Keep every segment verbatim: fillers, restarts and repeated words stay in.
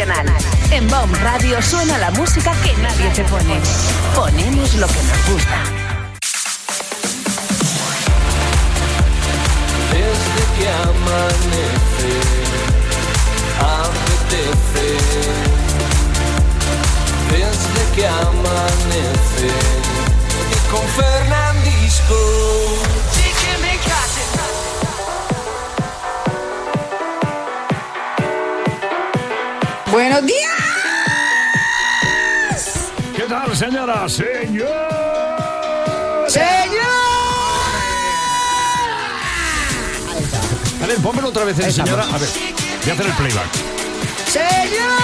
Nacional. En B O M Radio suena la música que nadie te pone. Ponemos lo que nos gusta. Desde que amanece, apetece. Desde que amanece, y con Fernandisco. Sí que me case. ¡Buenos días! ¿Qué tal, señora? ¡Señor! ¡Señor! A ver, pónmelo otra vez, eh, señora. A ver, voy a hacer el playback. ¡Señor!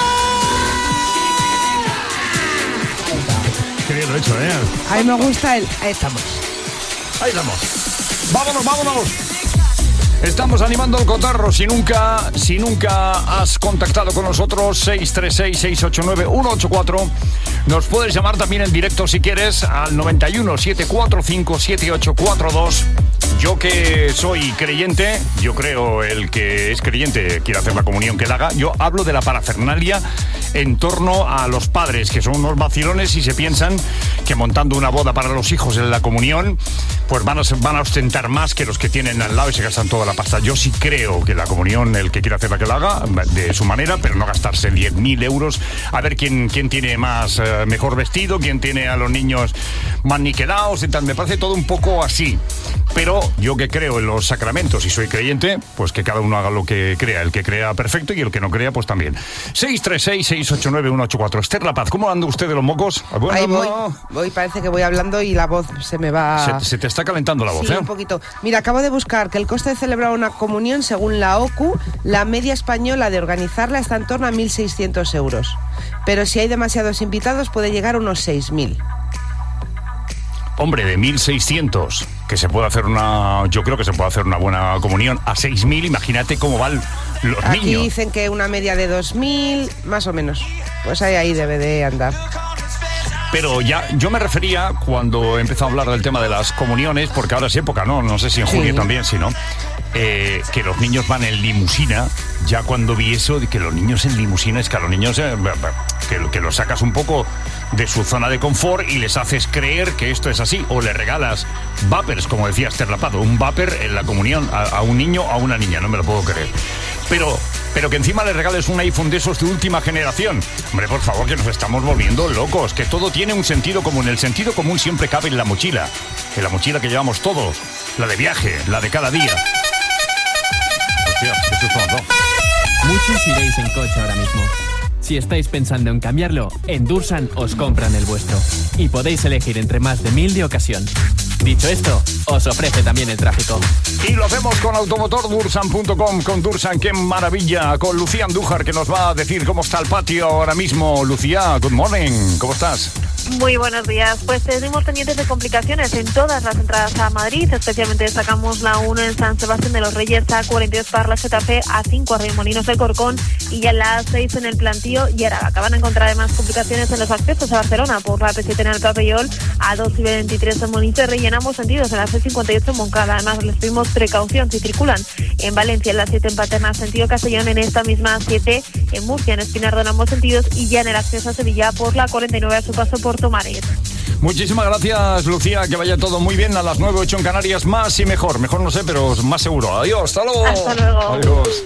Qué bien lo he hecho, ¿eh? A mí me gusta el... Ahí estamos. Ahí estamos. ¡Vámonos, vámonos! Estamos animando el cotarro. Si nunca, si nunca has contactado con nosotros, seis tres seis, seis ocho nueve, uno ocho cuatro. Nos puedes llamar también en directo si quieres al noventa y uno, setecientos cuarenta y cinco, setenta y ocho cuarenta y dos. Yo que soy creyente, yo creo el que es creyente quiere hacer la comunión que la haga. Yo hablo de la parafernalia en torno a los padres, que son unos vacilones y se piensan que montando una boda para los hijos en la comunión, pues van a, van a ostentar más que los que tienen al lado y se gastan toda la pasta. Yo sí creo que la comunión, el que quiere hacer la que la haga, de su manera, pero no gastarse diez mil euros. A ver quién, quién tiene más, eh, mejor vestido, quién tiene a los niños más niquelados y tal. Me parece todo un poco así. Pero yo que creo en los sacramentos y soy creyente, pues que cada uno haga lo que crea. El que crea perfecto y el que no crea, pues también. seis tres seis, seis ocho nueve, uno ocho cuatro. Esther La Paz, ¿cómo anda usted de los mocos? Bueno, Ahí voy, voy, parece que voy hablando y la voz se me va... Se, se te está calentando la voz, sí, ¿eh? un poquito. Mira, acabo de buscar que el coste de celebrar una comunión, según la O C U, la media española de organizarla está en torno a mil seiscientos euros. Pero si hay demasiados invitados puede llegar a unos seis mil. Hombre, de mil seiscientos, que se puede hacer una... Yo creo que se puede hacer una buena comunión. A seis mil, imagínate cómo van los Aquí niños. Aquí dicen que una media de dos mil, más o menos. Pues ahí, ahí debe de andar. Pero ya, yo me refería cuando empezó a hablar del tema de las comuniones, porque ahora es época, ¿no? No sé si en Sí. junio también, si no. Eh, que los niños van en limusina. Ya cuando vi eso, de que los niños en limusina, es que a los niños eh, que, que los sacas un poco de su zona de confort y les haces creer que esto es así. O le regalas vapers, como decía Esther La Paz, un vapor en la comunión a, a un niño o a una niña, no me lo puedo creer. Pero, pero que encima le regales un iPhone de esos de última generación. Hombre, por favor, que nos estamos volviendo locos, que todo tiene un sentido común. El sentido común siempre cabe en la mochila, en la mochila que llevamos todos, la de viaje, la de cada día. Hostia, eso es todo, ¿no? Muchos iréis en coche ahora mismo. Si estáis pensando en cambiarlo, en Dursan os compran el vuestro. Y podéis elegir entre más de mil de ocasión. Dicho esto, os ofrece también el tráfico. Y lo hacemos con automotor dursan punto com, con Dursan, qué maravilla, con Lucía Andújar, que nos va a decir cómo está el patio ahora mismo. Lucía, good morning, ¿cómo estás? Muy buenos días. Pues tenemos pendientes de complicaciones en todas las entradas a Madrid. Especialmente destacamos la uno en San Sebastián de los Reyes, A cuarenta y dos para la Getafe, A cinco a Remolinos del Corcón y ya la A seis en el Plantío y Araba. Acaban de encontrar además complicaciones en los accesos a Barcelona por la P siete en el Papellol, A dos y veintitrés en Monicerre y en ambos sentidos en la C cincuenta y ocho en Moncada. Además les pedimos precaución si circulan en Valencia en la siete en Paterna sentido Castellón, en esta misma A siete en Murcia en Espinardo en ambos sentidos y ya en el acceso a Sevilla por la cuarenta y nueve a su paso por Tomares. Muchísimas gracias, Lucía, que vaya todo muy bien. A las nueve, ocho en Canarias, más y mejor. Mejor no sé, pero más seguro. Adiós, hasta luego. Hasta luego. Adiós.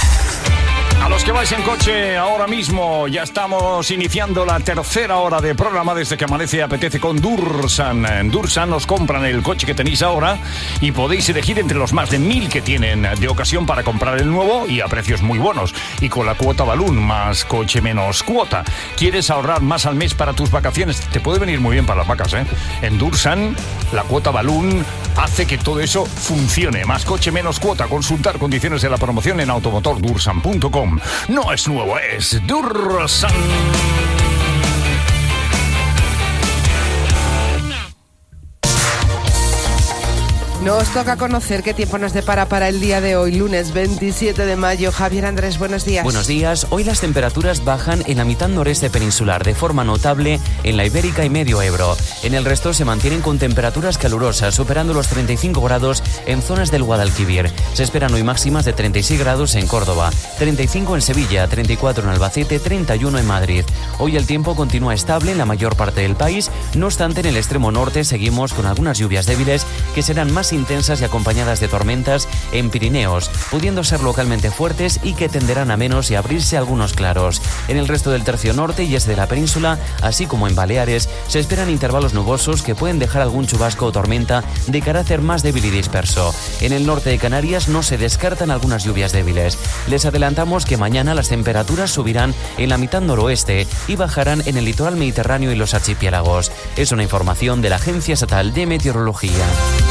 A los que vais en coche ahora mismo, ya estamos iniciando la tercera hora de programa desde que amanece y apetece con Dursan. En Dursan os compran el coche que tenéis ahora y podéis elegir entre los más de mil que tienen de ocasión para comprar el nuevo y a precios muy buenos. Y con la cuota balloon, más coche menos cuota. ¿Quieres ahorrar más al mes para tus vacaciones? Te puede venir muy bien para las vacas, ¿eh? En Dursan, la cuota balloon hace que todo eso funcione. Más coche menos cuota. Consultar condiciones de la promoción en automotor dursan punto com. No es nuevo, es Dursan. Nos toca conocer qué tiempo nos depara para el día de hoy, lunes veintisiete de mayo. Javier Andrés, buenos días. Buenos días. Hoy las temperaturas bajan en la mitad noreste peninsular de forma notable en la Ibérica y medio Ebro. En el resto se mantienen con temperaturas calurosas, superando los treinta y cinco grados en zonas del Guadalquivir. Se esperan hoy máximas de treinta y seis grados en Córdoba, treinta y cinco en Sevilla, treinta y cuatro en Albacete, treinta y uno en Madrid. Hoy el tiempo continúa estable en la mayor parte del país. No obstante, en el extremo norte seguimos con algunas lluvias débiles que serán más intensas y acompañadas de tormentas en Pirineos, pudiendo ser localmente fuertes y que tenderán a menos y abrirse algunos claros. En el resto del tercio norte y este de la península, así como en Baleares, se esperan intervalos nubosos que pueden dejar algún chubasco o tormenta de carácter más débil y disperso. En el norte de Canarias no se descartan algunas lluvias débiles. Les adelantamos que mañana las temperaturas subirán en la mitad noroeste y bajarán en el litoral mediterráneo y los archipiélagos. Es una información de la Agencia Estatal de Meteorología.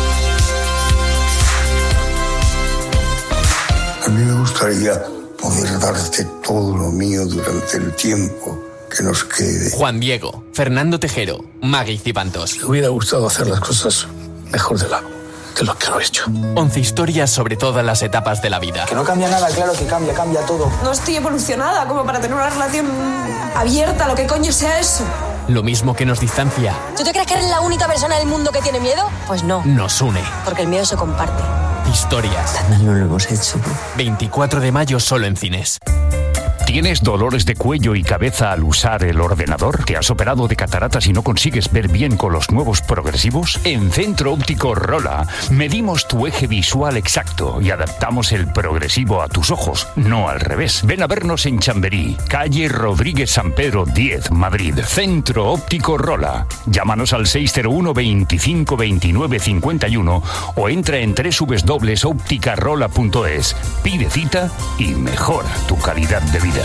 A mí me gustaría poder darte todo lo mío durante el tiempo que nos quede. Juan Diego, Fernando Tejero, Magui Cibantos. Me hubiera gustado hacer las cosas mejor de, la, de lo que lo he hecho. once historias sobre todas las etapas de la vida. Que no cambia nada, claro que cambia, cambia todo. No estoy evolucionada como para tener una relación abierta, lo que coño sea eso. Lo mismo que nos distancia. ¿Tú te crees que eres la única persona del mundo que tiene miedo? Pues no. Nos une. Porque el miedo se comparte. Historias. También lo hemos hecho. veinticuatro de mayo solo en cines. ¿Tienes dolores de cuello y cabeza al usar el ordenador? ¿Te has operado de cataratas y no consigues ver bien con los nuevos progresivos? En Centro Óptico Rola medimos tu eje visual exacto y adaptamos el progresivo a tus ojos, no al revés. Ven a vernos en Chamberí, calle Rodríguez San Pedro diez, Madrid. Centro Óptico Rola. Llámanos al seis cero uno, veinticinco, veintinueve, cincuenta y uno o entra en doble u doble u doble u punto ópticarola punto es. Pide cita y mejora tu calidad de vida.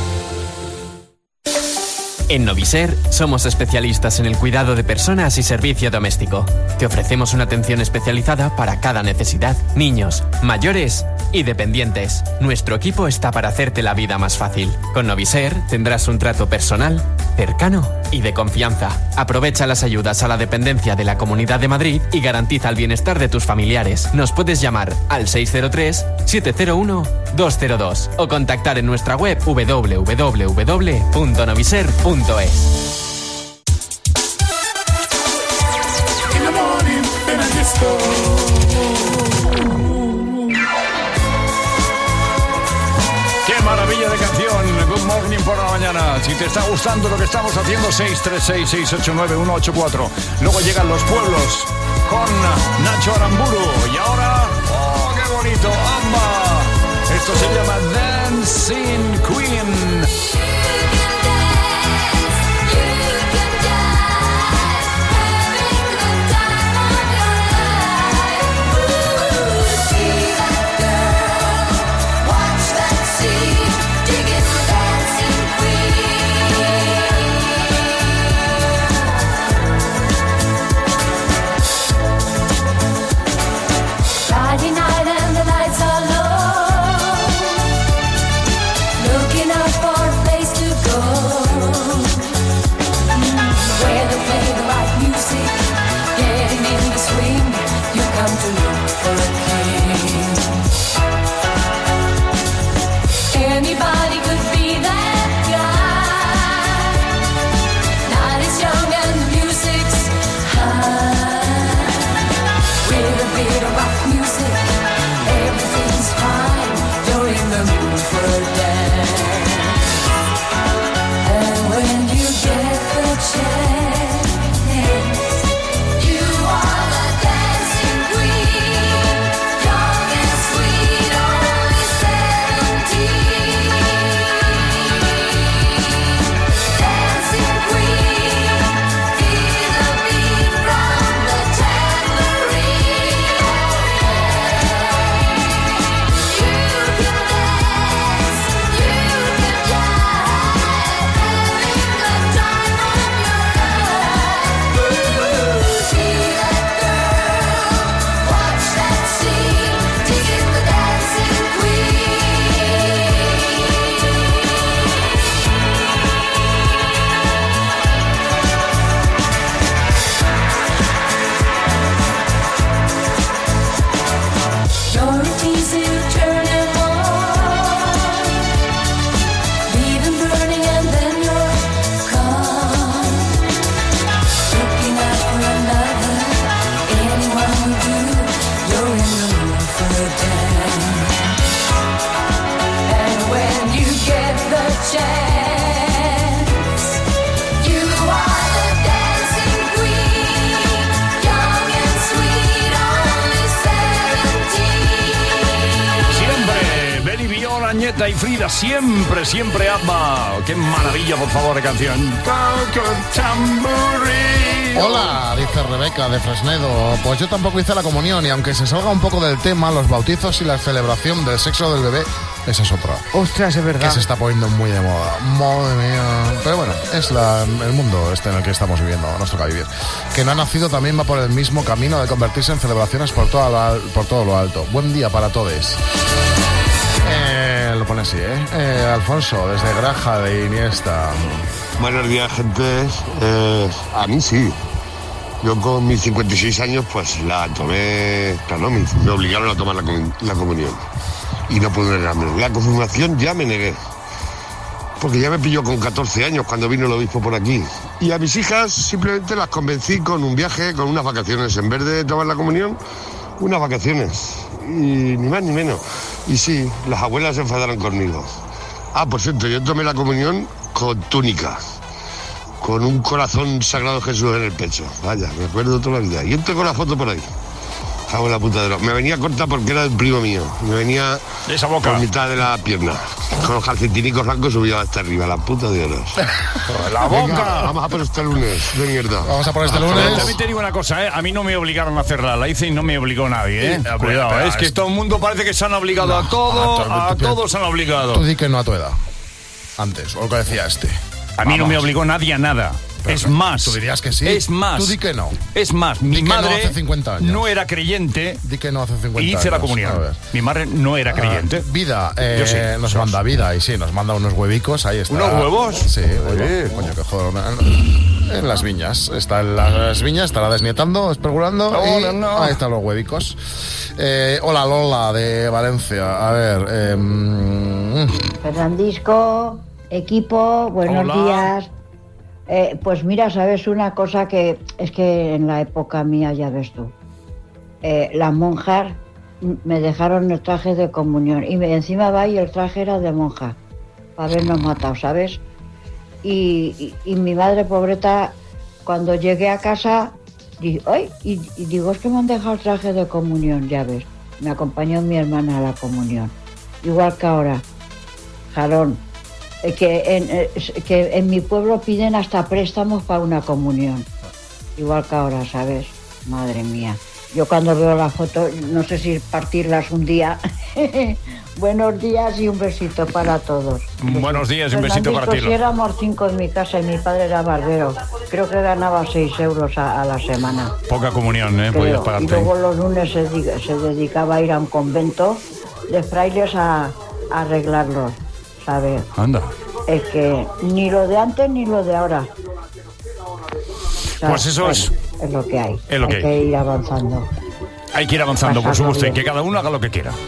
En Noviser somos especialistas en el cuidado de personas y servicio doméstico. Te ofrecemos una atención especializada para cada necesidad, niños, mayores y dependientes. Nuestro equipo está para hacerte la vida más fácil. Con Noviser tendrás un trato personal, cercano y de confianza. Aprovecha las ayudas a la dependencia de la Comunidad de Madrid y garantiza el bienestar de tus familiares. Nos puedes llamar al seis cero tres, siete cero uno, dos cero dos o contactar en nuestra web doble u doble u doble u punto noviser punto es. ¡Qué maravilla de canción! Good Morning por la mañana. Si te está gustando lo que estamos haciendo, seis tres seis, seis ocho nueve, uno ocho cuatro. Luego llegan Los Pueblos con Nacho Aramburu. Y ahora, ¡oh, qué bonito! ¡Amba! Esto se llama Dancing Queen. Friday night and the lights are low, looking up Marta y Frida, siempre, siempre ama. Qué maravilla, por favor, de canción. Hola, dice Rebeca de Fresnedo. Pues yo tampoco hice la comunión y aunque se salga un poco del tema, los bautizos y la celebración del sexo del bebé, esa es otra. Ostras, es verdad. Que se está poniendo muy de moda. Madre mía. Pero bueno, es la, el mundo este en el que estamos viviendo, nos toca vivir. Que no ha nacido también va por el mismo camino de convertirse en celebraciones por, toda la, por todo lo alto. Buen día para todos. Eh, lo pone así, ¿eh? eh Alfonso, desde Graja de Iniesta. Buenos días, gente. Eh, a mí sí. Yo con mis cincuenta y seis años, pues la tomé, claro, me, me obligaron a tomar la, la comunión. Y no pude negarme. La confirmación ya me negué. Porque ya me pilló con catorce años cuando vino el obispo por aquí. Y a mis hijas simplemente las convencí con un viaje, con unas vacaciones. En vez de tomar la comunión, unas vacaciones. Y ni más ni menos. Y sí, las abuelas se enfadaron conmigo. Ah, por cierto, yo tomé la comunión con túnica. Con un corazón sagrado Jesús en el pecho. Vaya, me acuerdo toda la vida. Y entro con la foto por ahí. Cago en la puta de lo... Me venía corta porque era el primo mío. Me venía de esa boca, por mitad de la pierna. Con los calcetinicos blancos subía hasta arriba. La puta de oros. ¡La boca! Venga, vamos a por este lunes, de mierda. Vamos a por este lunes. También te digo una cosa, ¿eh? A mí no me obligaron a hacerla. La hice y no me obligó nadie, ¿eh? Sí. Cuidado, Pero, es que es... todo el mundo parece que se han obligado no, a todo. A, a todos se han obligado. Tú di que no a tu edad. Antes, o lo que decía este. A mí Vamos. no me obligó nadie a nada. Pero es más. Tú dirías que sí. Es más. Tú di que no. Es más. Mi di madre no, hace cincuenta años. no era creyente. Di que no hace cincuenta y hice años. la comunión. Mi madre no era creyente. Uh, vida, eh, sé, nos sos. manda vida y sí, nos manda unos huevicos. Ahí está. ¿Unos huevos? Sí, oye, coño, que joder. En las viñas. Está en las viñas, estará desnietando, especulando. No, y no, no. Ahí están los huevicos. Eh, hola, Lola, de Valencia. A ver. Eh, Fernandisco, equipo, buenos hola. días. Eh, pues mira, sabes una cosa que es que en la época mía, ya ves tú, eh, las monjas me dejaron el traje de comunión y me, encima va y el traje era de monja, para habernos matado, ¿sabes? Y, y, y mi madre pobreta, cuando llegué a casa, dije, ¡ay! Y, y digo, es que me han dejado el traje de comunión, ya ves. Me acompañó mi hermana a la comunión. Igual que ahora, Jarón. Que en, que en mi pueblo piden hasta préstamos para una comunión. Igual que ahora, ¿sabes? Madre mía. Yo cuando veo la foto, no sé si partirlas un día. Buenos días y un besito para todos. Buenos días y un besito para ti. Si éramos cinco en mi casa y mi padre era barbero, creo que ganaba seis euros a, a la semana. Poca comunión, ¿eh? Podías pagarte. Y luego los lunes se, se dedicaba a ir a un convento de frailes a, a arreglarlos. ¿Sabes? Anda. Es que ni lo de antes ni lo de ahora. Pues eso bueno, es. Es lo que hay. Es lo hay que, que hay. ir avanzando. Hay que ir avanzando, Pasarlo por supuesto, bien. Y que cada uno haga lo que quiera.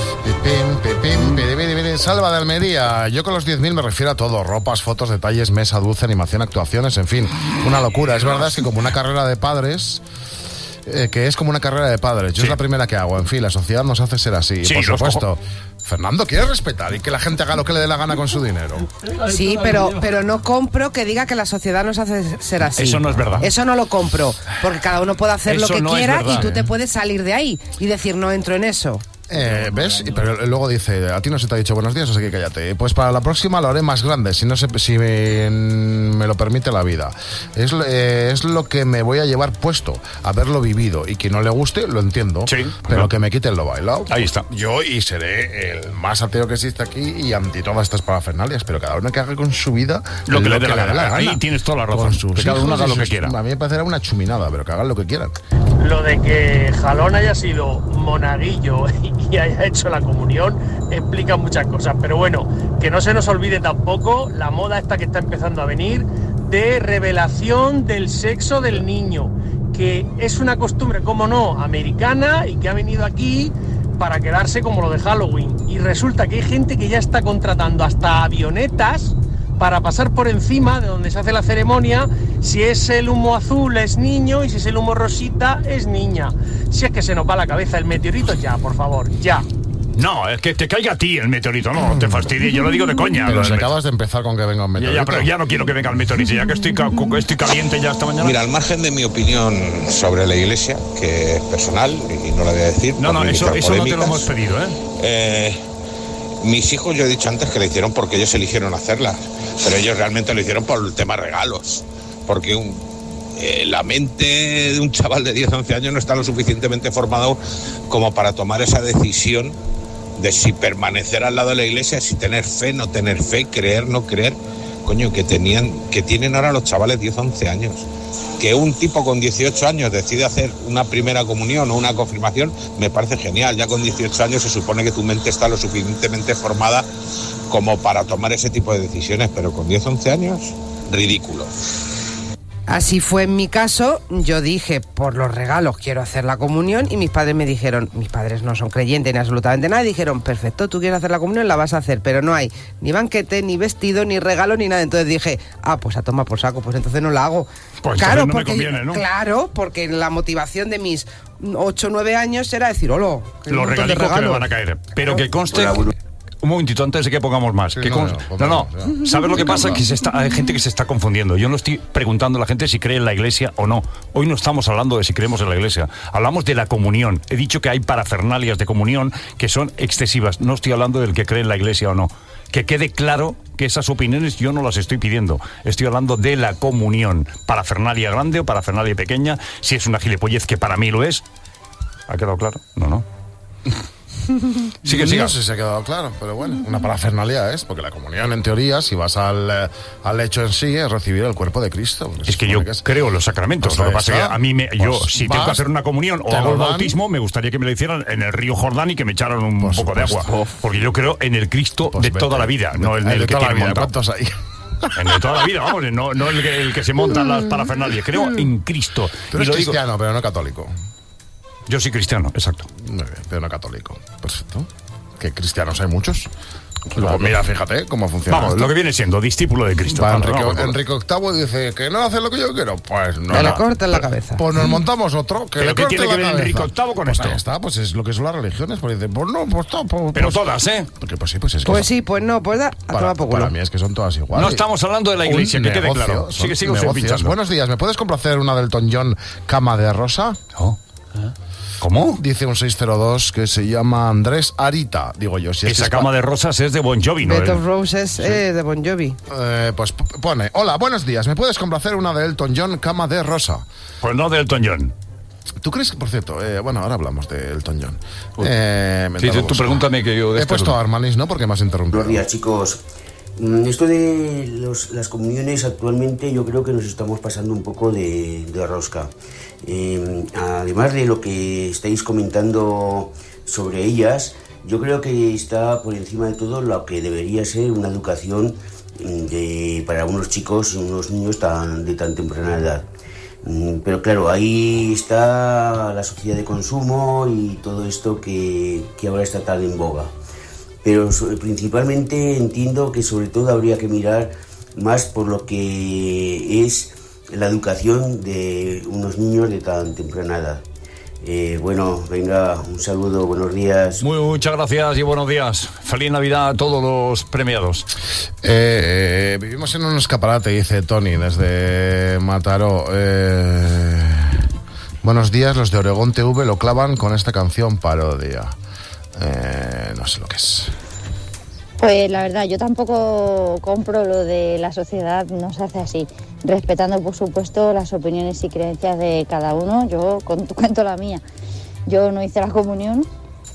Salva de Almería. Yo con los diez mil me refiero a todo: ropas, fotos, detalles, mesa, dulce, animación, actuaciones, en fin. Una locura. Es verdad, es que como una carrera de padres. Eh, que es como una carrera de padres. Yo sí. Es la primera que hago. En fin, la sociedad nos hace ser así. Sí, por supuesto. Fernando, ¿quieres respetar y que la gente haga lo que le dé la gana con su dinero? Sí, pero, pero no compro que diga que la sociedad nos hace ser así. Eso no es verdad. Eso no lo compro. Porque cada uno puede hacer eso lo que no quiera verdad, y tú eh. te puedes salir de ahí y decir, no entro en eso. Eh, ¿Ves? Pero luego dice, a ti no se te ha dicho buenos días, o sea que cállate. Pues para la próxima lo haré más grande, si no se, si me, me lo permite la vida. Es, eh, es lo que me voy a llevar puesto, haberlo vivido. Y que no le guste, lo entiendo. Sí. Pero no. Que me quiten lo bailado. Ahí está. Yo y seré el más ateo que existe aquí y anti todas estas parafernalias. Pero cada uno que haga con su vida lo que, lo que le dé la, la gana. Ahí tienes toda la razón. Que cada uno haga lo que quiera. A mí me parecerá una chuminada, pero que hagan lo que quieran. Lo de que Jalón haya sido monaguillo y haya hecho la comunión explica muchas cosas, pero bueno, que no se nos olvide tampoco la moda esta que está empezando a venir de revelación del sexo del niño, que es una costumbre, como no, americana y que ha venido aquí para quedarse como lo de Halloween, y resulta que hay gente que ya está contratando hasta avionetas para pasar por encima de donde se hace la ceremonia, si es el humo azul es niño y si es el humo rosita es niña. Si es que se nos va la cabeza el meteorito, ya, por favor, ya. No, es que te caiga a ti el meteorito, no, no te fastidies, yo lo digo de coña. Pero si acabas de empezar con que venga un meteorito. Ya, ya, pero ya no quiero que venga el meteorito, ya que estoy, ca- estoy caliente ya esta mañana. Mira, al margen de mi opinión sobre la iglesia, que es personal y no la voy a decir. No, no, eso, eso no te lo hemos pedido, ¿eh? eh Mis hijos, yo he dicho antes que lo hicieron porque ellos eligieron hacerla, pero ellos realmente lo hicieron por el tema regalos, porque un, eh, la mente de un chaval de diez, once años no está lo suficientemente formado como para tomar esa decisión de si permanecer al lado de la iglesia, si tener fe, no tener fe, creer, no creer. Coño, que tenían, que tienen ahora los chavales diez, once años. Que un tipo con dieciocho años decide hacer una primera comunión o una confirmación, me parece genial. Ya con dieciocho años se supone que tu mente está lo suficientemente formada como para tomar ese tipo de decisiones, pero con diez, once años, ridículo. Así fue en mi caso. Yo dije, por los regalos quiero hacer la comunión, y mis padres me dijeron, mis padres no son creyentes ni absolutamente nada, y dijeron, perfecto, tú quieres hacer la comunión, la vas a hacer, pero no hay ni banquete, ni vestido, ni regalo, ni nada. Entonces dije, ah, pues a tomar por saco, pues entonces no la hago. Pues claro, no porque, me conviene, ¿no? Claro, porque la motivación de mis ocho o nueve años era decir, hola, los regalicos que me van a caer. Pero que conste... Un momentito, antes de que pongamos más. Sí, que no, no, no, no, no. ¿Sabes lo que pasa? Que se está, hay gente que se está confundiendo. Yo no estoy preguntando a la gente si cree en la iglesia o no. Hoy no estamos hablando de si creemos en la iglesia. Hablamos de la comunión. He dicho que hay parafernalias de comunión que son excesivas. No estoy hablando del que cree en la iglesia o no. Que quede claro que esas opiniones yo no las estoy pidiendo. Estoy hablando de la comunión. Parafernalia grande o parafernalia pequeña. Si es una gilipollez, que para mí lo es. ¿Ha quedado claro? No, no. Sí que sí. No sé si se ha quedado claro, pero bueno, una parafernalia es, porque la comunión, en teoría, si vas al, eh, al hecho en sí, es recibir el cuerpo de Cristo. Es que yo que es... creo en los sacramentos. Pues lo que pasa es que a mí, me, yo, pues si vas, tengo que hacer una comunión o hago el bautismo, me gustaría que me lo hicieran en el río Jordán y que me echaran un pues, poco pues, de agua. Pues, porque yo creo en el Cristo pues, de vete, toda la vida, vete, no en el, el que tiene montado. ¿Cuántos hay? En el de toda la vida, vamos, no, no el, que, el que se monta en las parafernalias. Creo en Cristo. Tú eres cristiano, digo, pero no católico. Yo soy cristiano, exacto. Muy bien, pero no católico. Perfecto. ¿Qué cristianos hay muchos? Luego, mira, fíjate cómo funciona. Vamos, esto. Lo que viene siendo discípulo de Cristo. Va, Enrique, no, Enrique octavo dice que no hace lo que yo quiero. Pues no. Que le corten la cabeza. Pues nos montamos otro. Que ¿Pero le qué tiene la que ver cabeza. Enrique octavo con pues esto? Ahí está, pues es lo que son las religiones. Pues dice, pues no, pues todo. Pues, Pero pues, todas, ¿eh? Porque pues sí, pues es que. Pues son, sí, pues no, pues da. A para, poco para mí es que son todas iguales. No estamos hablando de la iglesia, que quede claro. Sigue, sigue usted pinchando. Buenos días, ¿me puedes complacer una del Elton John, Cama de Rosa? No. ¿Eh? ¿Cómo? Dice un seis cero dos que se llama Andrés Arita. Digo yo, si esa es cama de rosas es de Bon Jovi, ¿no? Bed of Roses sí. eh, de Bon Jovi. Eh, pues pone, hola, buenos días, ¿me puedes complacer una de Elton John, Cama de Rosa? Pues no de Elton John. ¿Tú crees que, por cierto, eh, bueno, ahora hablamos de Elton John? Eh, sí, tú pregúntame que yo... He este puesto a Armanis, ¿no? Porque me has interrumpido. Buenos días, chicos. Esto de los, las comuniones actualmente yo creo que nos estamos pasando un poco de, de rosca. Eh, además de lo que estáis comentando sobre ellas, yo creo que está por encima de todo lo que debería ser una educación de, para unos chicos, unos niños tan, de tan temprana edad. Pero claro, ahí está la sociedad de consumo y todo esto que, que ahora está tan en boga. Pero principalmente entiendo que sobre todo habría que mirar más por lo que es la educación de unos niños de tan temprana edad. Eh, bueno, venga, un saludo, buenos días. Muy, muchas gracias y buenos días. Feliz Navidad a todos los premiados. Eh, eh, vivimos en un escaparate, dice Tony, desde Mataró. Eh, buenos días, los de Oregón T V lo clavan con esta canción parodia. Eh, no sé lo que es. Pues la verdad, yo tampoco compro lo de la sociedad, no se hace así. Respetando, por supuesto, las opiniones y creencias de cada uno. Yo cuento la mía. Yo no hice la comunión.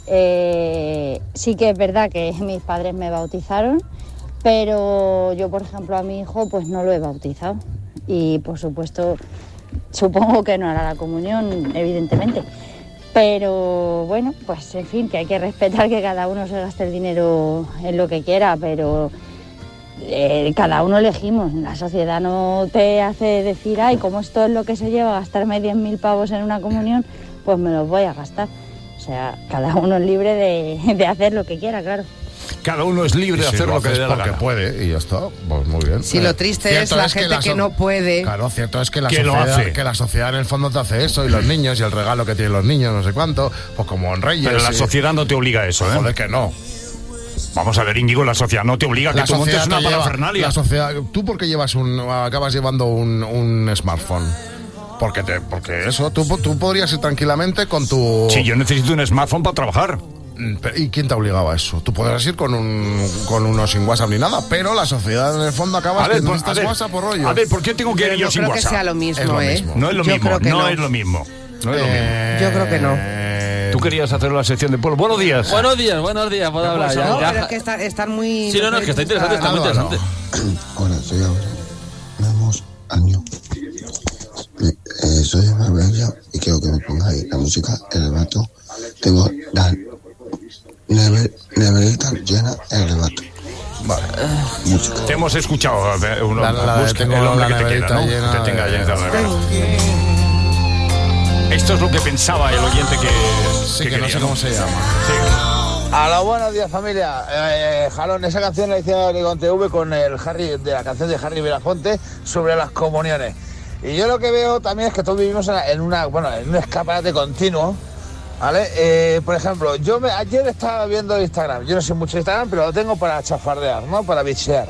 Eh, sí que es verdad que mis padres me bautizaron, pero yo, por ejemplo, a mi hijo pues no lo he bautizado. Y, por supuesto, supongo que no hará la comunión, evidentemente. Pero bueno, pues en fin, que hay que respetar que cada uno se gaste el dinero en lo que quiera, pero eh, cada uno elegimos. La sociedad no te hace decir, ay, como esto es lo que se lleva, gastarme diez mil pavos en una comunión, pues me los voy a gastar. O sea, cada uno es libre de, de hacer lo que quiera, claro. Cada uno es libre de si hacer lo, lo que le da la gana. Puede, y ya está, pues muy bien. Si eh, lo triste es la es gente que, la so- que no puede. Claro, cierto es que la, que sociedad, que la sociedad en el fondo te hace eso, y los niños, y el regalo que tienen los niños, no sé cuánto, pues como en Reyes. Pero la y... sociedad no te obliga a eso, ¿eh? Joder, que no. Vamos a ver, Íñigo, la sociedad no te obliga a que tú montes una parafernalia. La sociedad, ¿tú por qué llevas un, acabas llevando un, un smartphone? Porque, te, porque eso, tú, tú podrías ir tranquilamente con tu... Sí, yo necesito un smartphone para trabajar. ¿Y quién te ha obligado a eso? Tú podrás ir con un con uno sin WhatsApp ni nada, pero la sociedad en el fondo acaba que necesitas WhatsApp por rollo. A ver, ¿por qué tengo que ir yo sin WhatsApp? No creo que sea lo mismo, es lo ¿eh? mismo. No es lo Yo mismo, creo que no, no. es lo mismo. No es lo Eh, Yo creo que no. Tú querías hacer la sección de pueblo. Buenos días. Buenos días, buenos días, puedo hablar. Ya, No, ya. pero es que está, están muy... Sí, no, no, es que está interesante, está muy interesante. Hola, soy Abraham. Vemos año. Eh, soy de Marbella y quiero que me pongáis la música El Rebato. Tengo la never, neverita llena El Rebato. Vale. Música. Te hemos escuchado. eh, Uno, La- la- busca tengo el hombre la que te neverita quiera, ¿no? llena Que te tenga de- llena de la nevera. Esto es lo que pensaba el oyente que, Sí, que que no quería, sé cómo se llama. Sí. A los buenos días, familia. Eh, Jalón, esa canción la hice con T V con el Harry, de la canción de Harry Belafonte sobre las comuniones. Y yo lo que veo también es que todos vivimos en, en una, bueno, en un escaparate continuo, ¿vale? Eh, por ejemplo, yo me, ayer estaba viendo Instagram. Yo no sé mucho de Instagram, pero lo tengo para chafardear, ¿no? Para bichear.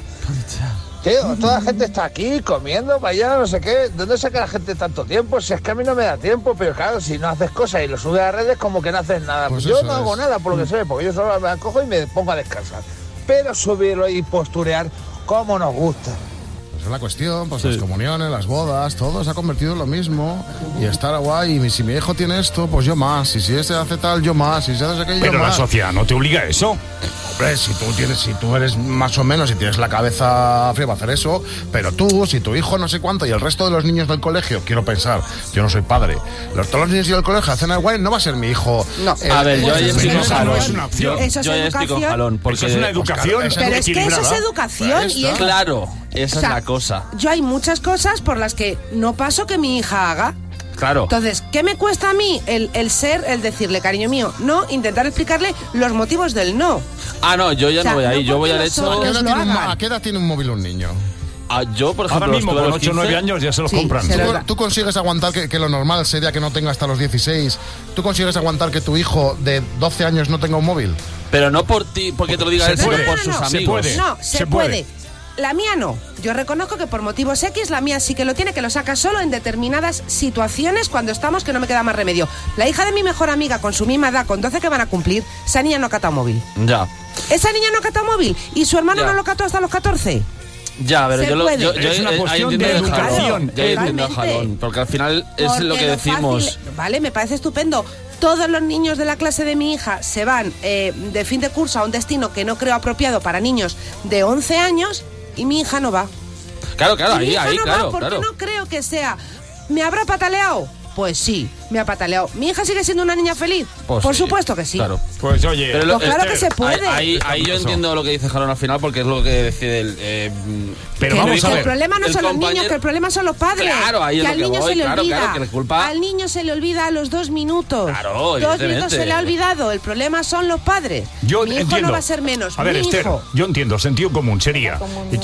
Tío, toda la gente está aquí comiendo, para allá, no sé qué. ¿Dónde saca la gente tanto tiempo? Si es que a mí no me da tiempo, pero claro, si no haces cosas y lo subes a redes, como que no haces nada. Pues yo eso no hago es. nada, por lo que sé, porque yo solo me cojo y me pongo a descansar. Pero subirlo y posturear como nos gusta. Pues es la cuestión, pues las comuniones, las bodas, todo se ha convertido en lo mismo. Y estar guay, y si mi hijo tiene esto, pues yo más. Y si ese hace tal, yo más. Y si hace aquello, Pero la más. sociedad no te obliga a eso. Hombre, si tú tienes, si tú eres más o menos y tienes la cabeza fría para hacer eso, pero tú, si tu hijo no sé cuánto y el resto de los niños del colegio, quiero pensar, yo no soy padre, los, todos los niños del colegio hacen el guay, no va a ser mi hijo. No. el- A ver, yo ahí el- estoy el- con esa Jalón. no es una opción. Yo, Eso es yo ahí estoy con educación. Jalón. Porque Eso es una educación Oscar, Pero es que eso es equilibrada. educación y es... Claro, esa O sea, es la cosa. Yo hay muchas cosas por las que no paso que mi hija haga. Claro. Entonces, ¿qué me cuesta a mí el, el ser, el decirle, cariño mío, no, intentar explicarle los motivos del no? Ah, no, yo ya O sea, no voy ahí. no Yo voy porque al los hecho. ¿A qué, edad lo tiene un, hagan. ¿A qué edad tiene un móvil un niño? Ah, yo, por ejemplo, Ahora mismo, estuve a con los ocho o nueve quince. años ya se los Sí, compran. se ¿Tú, lo- tú consigues aguantar que, que lo normal sería que no tenga hasta los dieciséis? ¿Tú consigues aguantar que tu hijo de doce años no tenga un móvil? Pero no por ti, porque te lo diga Se él, sino puede, por no, sus no, se amigos. puede. No, se, Se puede. puede. La mía no. Yo reconozco que por motivos X la mía sí que lo tiene, que lo saca solo en determinadas situaciones cuando estamos que no me queda más remedio. La hija de mi mejor amiga con su misma edad, con doce que van a cumplir, esa niña no cata móvil. Ya. Esa niña no cata móvil y su hermano Ya. no lo cató hasta los catorce. Ya, pero Se yo, lo, puede. yo, yo Es una eh, ahí cuestión entiendo de el jalón. educación. Ya entiendo el Totalmente. jalón, porque al final es Porque lo que decimos. fácil- vale, me parece estupendo. Todos los niños de la clase de mi hija se van eh, de fin de curso a un destino que no creo apropiado para niños de once años y mi hija no va. Claro, claro, Y mi ahí, hija ahí, no claro, va porque claro. no creo que sea. ¿Me habrá pataleado? Pues sí, me ha pataleado. ¿Mi hija sigue siendo una niña feliz? Pues Por sí, supuesto que sí. Claro. Pues oye, Pero lo- Pues claro que Esther, se puede. Ahí, ahí, ahí yo entiendo lo que dice Jalón al final, porque es lo que decide el. Eh, Pero Que- vamos que a el ver. problema no el son los compañero- niños, que el problema son los padres. Claro, ahí es que lo al que niño voy, se le claro, olvida. claro, que la culpa- Al niño se le olvida a los dos minutos. Claro, Dos evidentemente. minutos se le ha olvidado. El problema son los padres. Yo Mi hijo entiendo. no va a ser menos. A ver, mi Esther, hijo. yo entiendo, sentido común sería.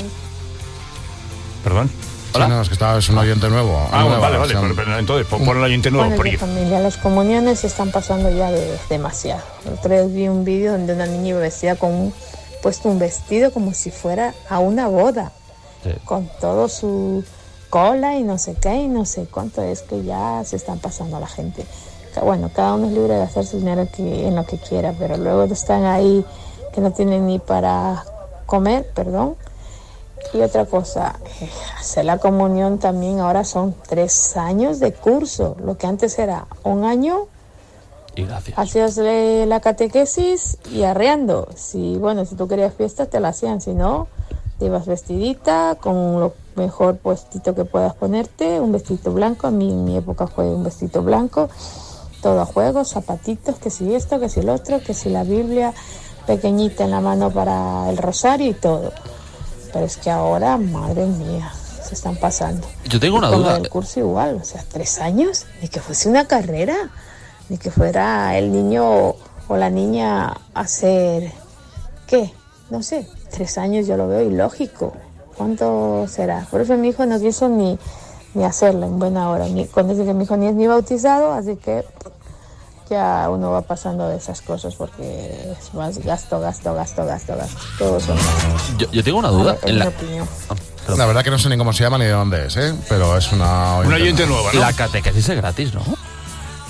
Perdón. Sí, no, es que está, es un oyente nuevo. Ah, bueno, nuevo, vale, o vale. sea, Pero, pero entonces, pon, pon el oyente nuevo, Bueno, Pri. de familia, las comuniones se están pasando ya de demasiado. El otro día vi un vídeo donde una niña iba vestida con un, puesto un vestido como si fuera a una boda, Sí. con todo su cola y no sé qué y no sé cuánto. Es que ya se están pasando a la gente. Que, bueno, cada uno es libre de hacer su dinero que, en lo que quiera, pero luego están ahí que no tienen ni para comer, perdón. Y otra cosa, eh, hacer la comunión también ahora son tres años de curso, lo que antes era un año. Y gracias. Hacías eh, la catequesis y arreando. Si, bueno, si tú querías fiesta, te la hacían. Si no, te ibas vestidita, con lo mejor puestito que puedas ponerte, un vestido blanco. A mí en mi época fue un vestido blanco, todo a juego, zapatitos, que si esto, que si el otro, que si la Biblia pequeñita en la mano para el rosario y todo. Pero es que ahora, madre mía, se están pasando. Yo tengo una Y con duda. el curso igual, o sea, tres años, ni que fuese una carrera, ni que fuera el niño o la niña a hacer, ¿qué? No sé, tres años yo lo veo ilógico. ¿Cuánto será? Por eso mi hijo no quiso ni, ni hacerlo en buena hora. Ni, cuando dice que mi hijo ni es ni bautizado, así que ya uno va pasando de esas cosas porque es más gasto, gasto, gasto, gasto, gasto. Todos son gastos. Yo, yo tengo una duda. En En mi la, opinión. La verdad que no sé ni cómo se llama ni de dónde es, ¿eh? Pero es una Una oyente nueva, ¿no? la catequesis es gratis, ¿no?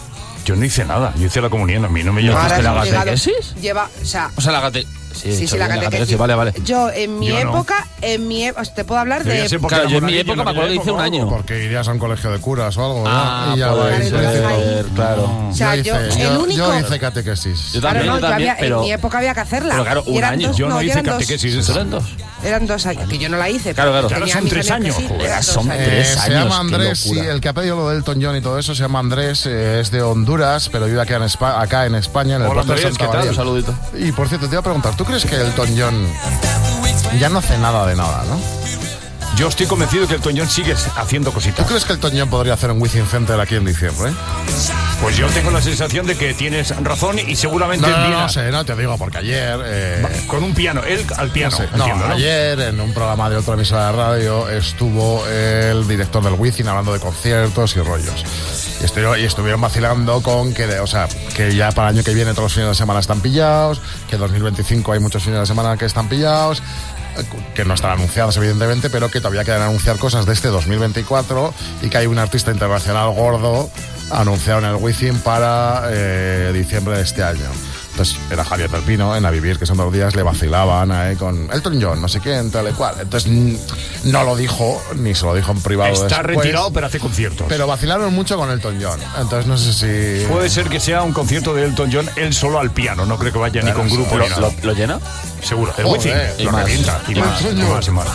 Yo no hice nada, yo hice la comunión, a mí no me llevó. Ahora ¿La hemos llegado- catequesis? Lleva, o sea, O sea, la gate... Sí, sí, la catequesis. Vale, vale. Yo en mi Yo no. época, en mi época, te puedo hablar de... Claro, yo en mi época me acuerdo que hice un año. Porque irías a un colegio de curas o algo, ¿no? Ah, y ya puede vais ser, diciendo- claro. O sea, yo, yo- hice, el yo- único- yo hice catequesis. Yo Claro, también, no, yo yo también, había- pero... en mi época había que hacerla. Pero claro, Y un eran año. dos- Yo no y hice eran dos. catequesis, eso eran dos. Eran dos años, que yo no la hice. Claro, pero claro. tenía Ahora son mis tres amigos años, que sí, joder, eran dos son años. tres Eh, se años, llama qué Andrés, sí, locura. el que ha pedido lo del Elton John y todo eso se llama Andrés, eh, es de Honduras, pero vive acá en, Espa- acá en España, en el Hola, puerto de Andrés, Santa ¿qué tal? María. Un saludito. Y por cierto, te iba a preguntar, ¿tú crees que Elton John ya no hace nada de nada, no? Yo estoy convencido que el Toñón sigue haciendo cositas. ¿Tú crees que el Elton John podría hacer un Within Center aquí en diciembre? Pues yo tengo la sensación de que tienes razón y seguramente No, no, viene no, a- sé, no te digo, porque ayer... eh, con un piano, él al piano, no sé, no, entiendo, ¿no? ayer en un programa de otra emisora de radio estuvo el director del Wizzing hablando de conciertos y rollos. Y, estu- y estuvieron vacilando con que, de- o sea, que ya para el año que viene todos los fines de semana están pillados, que dos mil veinticinco hay muchos fines de semana que están pillados, eh, que no están anunciados evidentemente, pero que todavía quedan anunciar cosas de este dos mil veinticuatro y que hay un artista internacional gordo anunciado en el Wizzing para eh, diciembre de este año. Entonces era Javier del Pino en A Vivir, que son dos días, le vacilaban eh, con Elton John, no sé quién, tal y cual. Entonces n- no lo dijo, ni se lo dijo en privado Está después, retirado, pero hace conciertos. pero vacilaron mucho con Elton John. Entonces no sé si... Puede ser que sea un concierto de Elton John él solo al piano, no creo que vaya Claro, ni con grupo ¿lo- ni nada. ¿Lo, lo llena? Seguro, el Joder, Wizzing y lo más, revienta, y y más, más. y más, y más.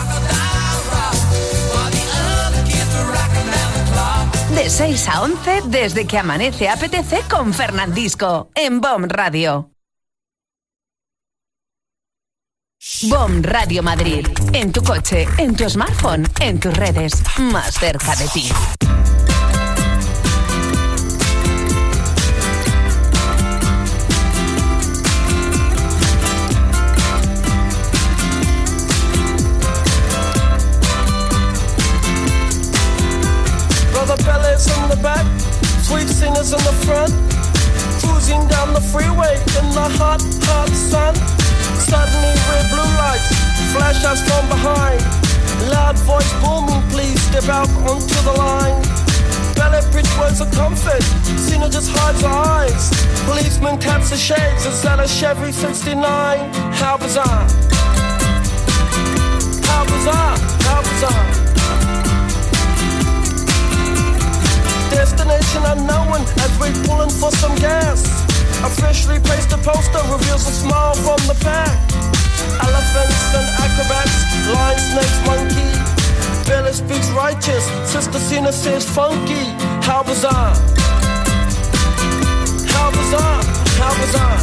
De seis a once, desde que amanece apetece con Fernandisco, en B O M Radio. B O M Radio Madrid. En tu coche, en tu smartphone, en tus redes, más cerca de ti. Brother Bellas in the back, sweet singers in the front, cruising down the freeway in the hot, hot sun. Suddenly red blue lights flash us from behind. Loud voice booming, please step out onto the line. Ballet bridge words of comfort, Cena just hides her eyes. Policeman taps the shades, is that a Chevy sixty-nine? How bizarre. How bizarre, how bizarre. Destination unknown as we're pulling for some gas. A freshly pasted poster reveals a smile from the pack. Elephants and acrobats, lion, snakes, monkey. Bella speaks righteous, Sister Cena says funky. How bizarre. How bizarre, how bizarre.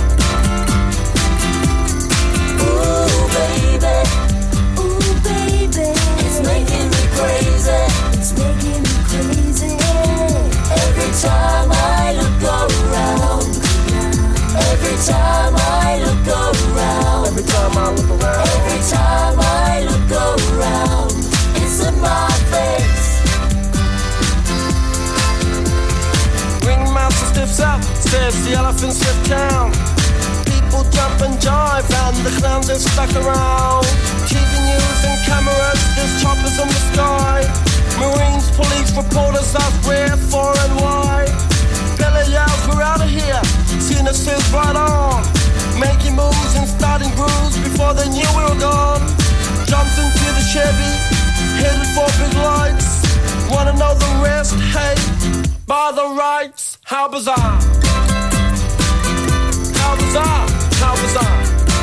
Ooh, baby. Ooh, baby. It's making me crazy. It's making me crazy. Every time I look around. Every time I look around. Every time I look around. Every time I look around. It's in my face. Ringmaster stiffs up, says the elephant sniff town. People jump and jive and the clowns are stuck around. T V news and cameras, there's choppers in the sky. Marines, police, reporters ask where, for and why. Bella yells, we're out of here. Cena says right on. Making moves and starting grooves before they knew we were gone. Jumps into the Chevy, headed for big lights. Wanna know the rest? Hey, by the rights. How bizarre. How bizarre. How bizarre.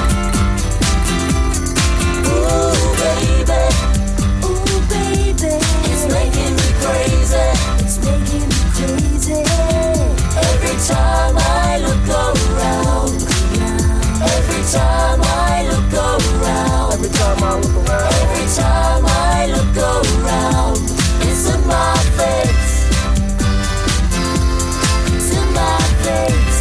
Ooh, baby. Ooh, baby. It's making me crazy. It's making me crazy. Every time I look around. Every time I look around. Every time I look around. Every time I look around. It's in my face. It's in my face.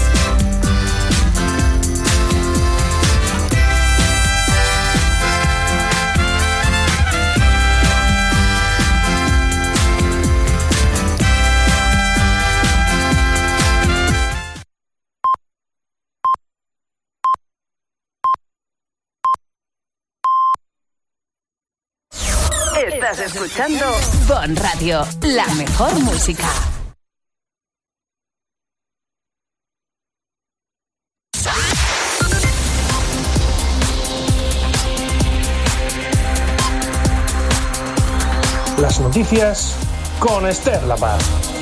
Estás escuchando B O M Radio, la mejor música. las noticias con Esther La Paz.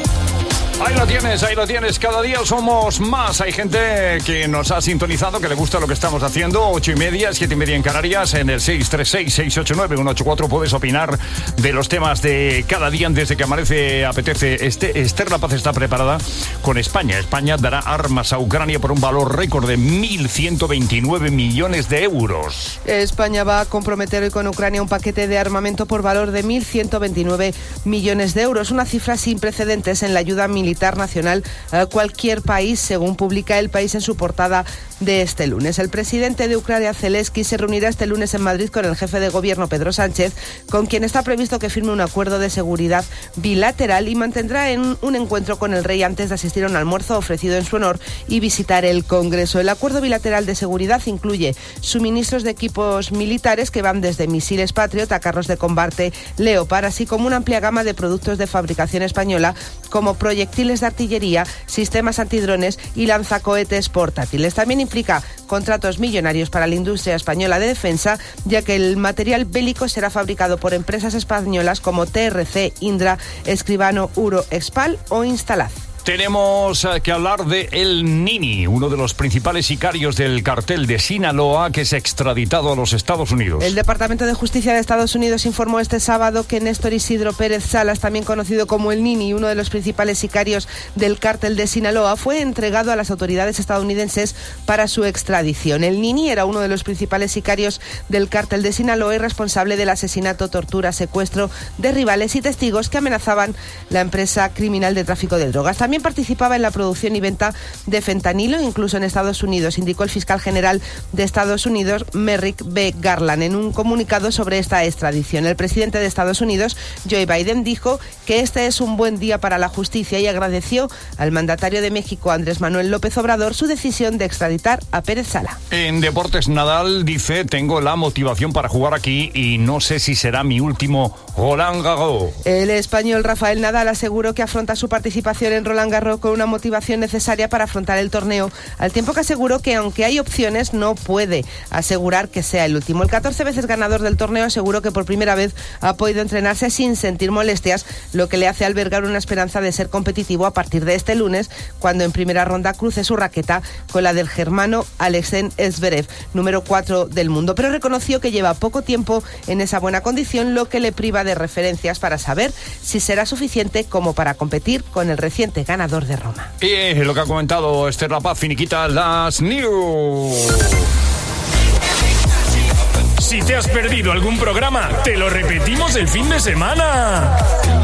Ahí lo tienes, ahí lo tienes. Cada día somos más. Hay gente que nos ha sintonizado, que le gusta lo que estamos haciendo. Ocho y media, siete y media en Canarias. En el seis tres seis, seis ocho nueve, uno ocho cuatro puedes opinar de los temas de cada día. Desde que amanece, apetece. Este, Esther La Paz está preparada con España. España dará armas a Ucrania por un valor récord de mil ciento veintinueve millones de euros. España va a comprometer hoy con Ucrania un paquete de armamento por valor de mil ciento veintinueve millones de euros. Una cifra sin precedentes en la ayuda militar nacional a cualquier país, según publica El País en su portada de este lunes. El presidente de Ucrania, Zelensky, se reunirá este lunes en Madrid con el jefe de gobierno, Pedro Sánchez, con quien está previsto que firme un acuerdo de seguridad bilateral, y mantendrá en un encuentro con el rey antes de asistir a un almuerzo ofrecido en su honor y visitar el Congreso. El acuerdo bilateral de seguridad incluye suministros de equipos militares que van desde misiles Patriot a carros de combate Leopard, así como una amplia gama de productos de fabricación española como proyectiles de artillería, sistemas antidrones y lanzacohetes portátiles. También implica contratos millonarios para la industria española de defensa, ya que el material bélico será fabricado por empresas españolas como T R C, Indra, Escribano, Uro, Expal o Instalaz. Tenemos que hablar de El Nini, uno de los principales sicarios del cartel de Sinaloa, que es extraditado a los Estados Unidos. El Departamento de Justicia de Estados Unidos informó este sábado que Néstor Isidro Pérez Salas, también conocido como El Nini, uno de los principales sicarios del cartel de Sinaloa, fue entregado a las autoridades estadounidenses para su extradición. El Nini era uno de los principales sicarios del cartel de Sinaloa y responsable del asesinato, tortura, secuestro de rivales y testigos que amenazaban la empresa criminal de tráfico de drogas. También También participaba en la producción y venta de fentanilo, incluso en Estados Unidos, indicó el fiscal general de Estados Unidos, Merrick B. Garland, en un comunicado sobre esta extradición. El presidente de Estados Unidos, Joe Biden, dijo que este es un buen día para la justicia y agradeció al mandatario de México, Andrés Manuel López Obrador, su decisión de extraditar a Pérez Sala. En deportes, Nadal dice: tengo la motivación para jugar aquí y no sé si será mi último Roland Garros. El español Rafael Nadal aseguró que afronta su participación en Roland Garros con una motivación necesaria para afrontar el torneo, al tiempo que aseguró que aunque hay opciones no puede asegurar que sea el último. El catorce veces ganador del torneo aseguró que por primera vez ha podido entrenarse sin sentir molestias, lo que le hace albergar una esperanza de ser competitivo a partir de este lunes, cuando en primera ronda cruce su raqueta con la del germano Alexei Zverev, número cuatro del mundo, pero reconoció que lleva poco tiempo en esa buena condición, lo que le priva de referencias para saber si será suficiente como para competir con el reciente ganador de Roma. Y lo que ha comentado Esther La Paz, finiquita las news. Si te has perdido algún programa, te lo repetimos el fin de semana.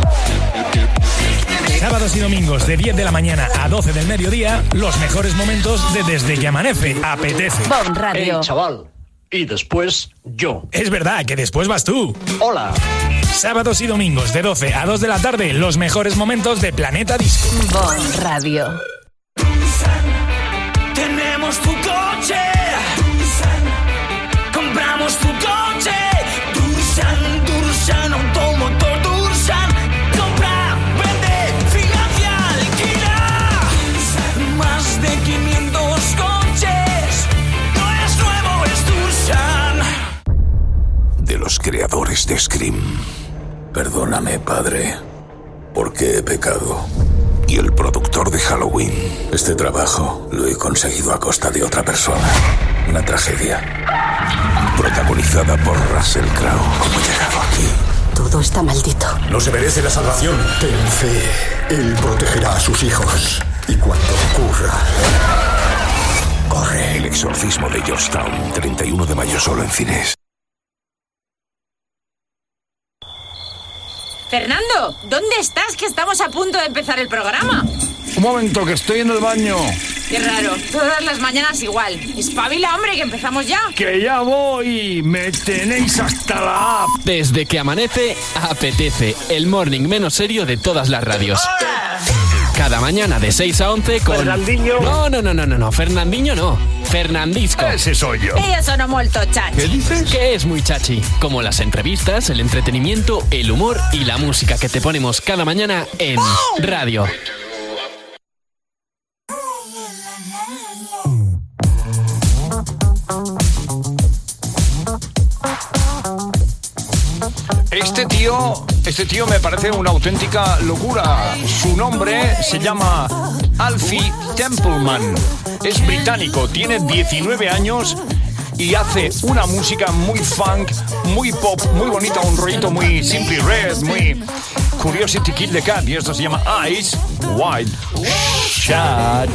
Sábados y domingos de diez de la mañana a doce del mediodía, los mejores momentos de Desde que Amanece. Apetece. Bom Radio. Hey, chaval. Y después yo. Es verdad que después vas tú. Hola. Sábados y domingos de doce a dos de la tarde, los mejores momentos de Planeta Disco. Bom Radio. Tenemos tu coche. Compramos tu coche. Dursan, Dursan, automotor Dursan. Compra, vende, financia, alquila. Más de quinientos coches. No es nuevo, es Dursan. De los creadores de Scream. Perdóname, padre, porque he pecado. Y el productor de Halloween. Este trabajo lo he conseguido a costa de otra persona. Una tragedia. Protagonizada por Russell Crowe. ¿Cómo he llegado aquí? Todo está maldito. No se merece la salvación. Ten fe. Él protegerá a sus hijos. Y cuando ocurra... corre. El exorcismo de Georgetown. treinta y uno de mayo solo en cines. Fernando, ¿dónde estás? Que estamos a punto de empezar el programa. Un momento, que estoy en el baño. Qué raro, todas las mañanas igual. Espabila, hombre, que empezamos ya. Que ya voy, me tenéis hasta la app. Desde que amanece, apetece. El morning menos serio de todas las radios. Cada mañana de seis a once con... Fernandinho. No, no, no, no, no, no, Fernandinho no. Fernandisco. Ese soy yo. Ellos son molto chachi. ¿Qué dices? Que es muy chachi. Como las entrevistas, el entretenimiento, el humor y la música que te ponemos cada mañana en radio. Este Este tío, este tío me parece una auténtica locura. Su nombre se llama Alfie Templeman. Es británico, tiene diecinueve años y hace una música muy funk, muy pop, muy bonita, un rollito muy Simply Red, muy Curiosity Kill the Cat, y esto se llama Eyes Wide Shut.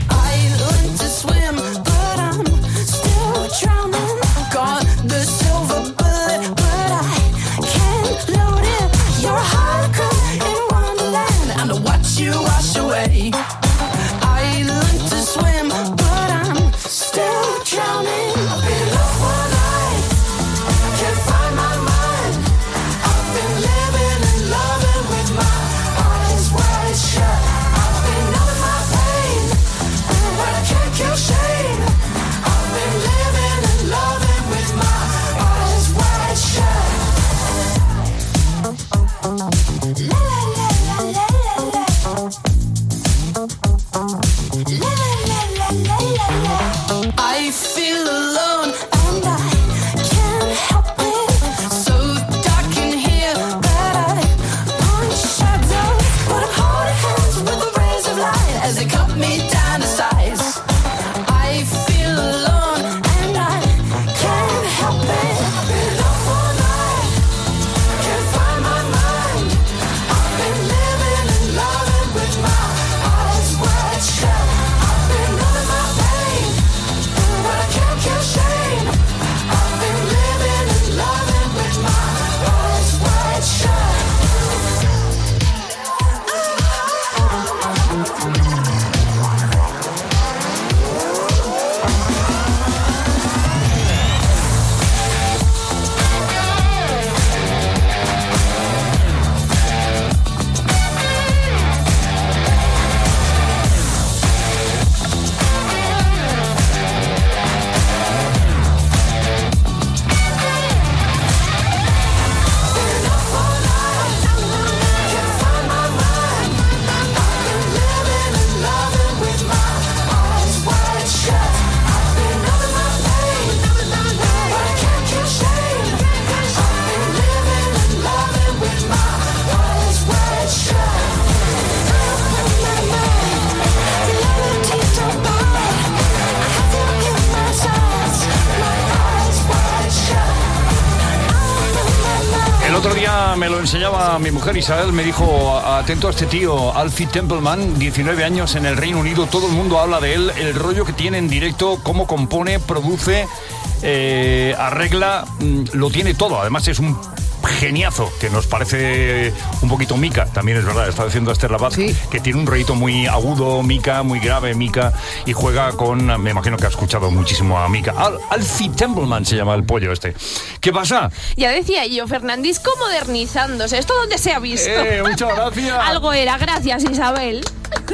Me lo enseñaba mi mujer Isabel, me dijo, atento a este tío, Alfie Templeman, diecinueve años en el Reino Unido, todo el mundo habla de él, el rollo que tiene en directo, cómo compone, produce, eh, arregla, lo tiene todo, además es un geniazo, que nos parece un poquito Mika, también es verdad, está diciendo Esther Labat, ¿sí? Que tiene un rollito muy agudo, Mika, muy grave, Mika, y juega con, me imagino que ha escuchado muchísimo a Mika. Al, Alfie Templeman se llama el pollo este. ¿Qué pasa? Ya decía yo, Fernandisco modernizándose, ¿esto dónde se ha visto? Eh, muchas gracias. Algo era, gracias Isabel.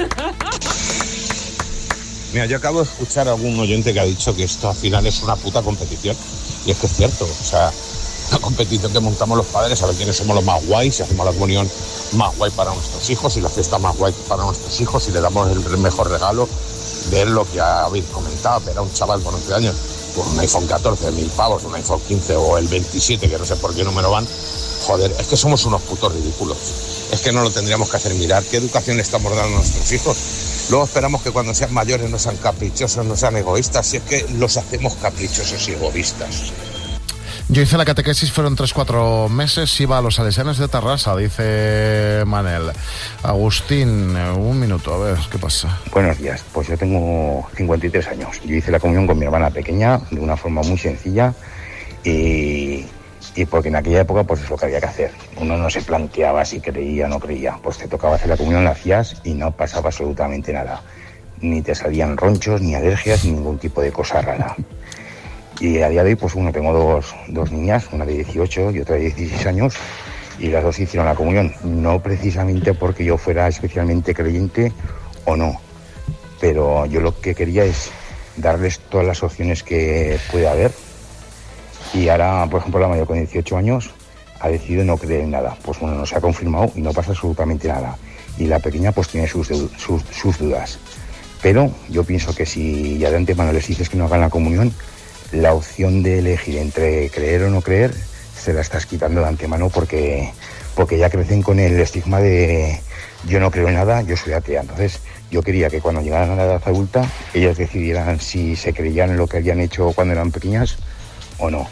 Mira, yo acabo de escuchar a algún oyente que ha dicho que esto al final es una puta competición, y es que es cierto, o sea, una competición que montamos los padres a ver quiénes somos los más guays, si hacemos la comunión más guay para nuestros hijos y la fiesta más guay para nuestros hijos y le damos el mejor regalo de lo que habéis comentado, ver a un chaval con once años con un iPhone catorce de mil pavos, un iPhone quince o el veintisiete, que no sé por qué número van. Joder, es que somos unos putos ridículos. Es que no lo tendríamos que hacer mirar. ¿Qué educación le estamos dando a nuestros hijos? Luego esperamos que cuando sean mayores no sean caprichosos, no sean egoístas, si es que los hacemos caprichosos y egoístas. Yo hice la catequesis, fueron tres cuatro meses, iba a los salesianos de Tarrasa, dice Manel. Agustín, un minuto, a ver, ¿qué pasa? Buenos días, pues yo tengo cincuenta y tres años. Yo hice la comunión con mi hermana pequeña de una forma muy sencilla y, y porque en aquella época pues es lo que había que hacer. Uno no se planteaba si creía o no creía, pues te tocaba hacer la comunión, la hacías y no pasaba absolutamente nada. Ni te salían ronchos, ni alergias, ni ningún tipo de cosa rara. Y a día de hoy, pues bueno, tengo dos, dos niñas, una de dieciocho y otra de dieciséis años, y las dos hicieron la comunión. No precisamente porque yo fuera especialmente creyente o no, pero yo lo que quería es darles todas las opciones que puede haber. Y ahora, por ejemplo, la mayor con dieciocho años ha decidido no creer en nada. Pues bueno, no se ha confirmado y no pasa absolutamente nada. Y la pequeña pues tiene sus, sus, sus dudas. Pero yo pienso que si ya de antemano les dices que no hagan la comunión, la opción de elegir entre creer o no creer se la estás quitando de antemano porque, porque ya crecen con el estigma de yo no creo en nada, yo soy atea. Entonces yo quería que cuando llegaran a la edad adulta ellas decidieran si se creían en lo que habían hecho cuando eran pequeñas o no.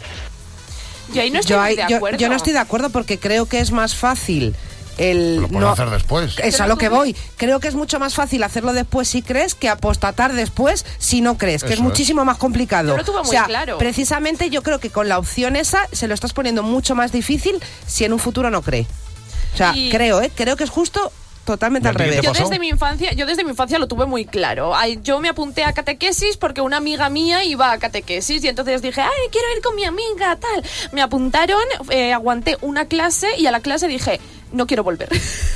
Yo ahí no estoy yo, muy ahí- de yo- acuerdo. yo no estoy de acuerdo porque creo que es más fácil el Lo pueden no hacer después. Es a lo que voy. Creo que es mucho más fácil hacerlo después si crees que apostatar después si no crees, que Eso es es. muchísimo más complicado. Yo lo tuve o muy sea, claro. precisamente yo creo que con la opción esa se lo estás poniendo mucho más difícil si en un futuro no cree. O sea, Y- creo, ¿eh? Creo que es justo totalmente al revés. Yo desde mi infancia, yo desde mi infancia lo tuve muy claro. Ay, yo me apunté a catequesis porque una amiga mía iba a catequesis y entonces dije, ay, quiero ir con mi amiga, tal. Me apuntaron, eh, aguanté una clase y a la clase dije, no quiero volver.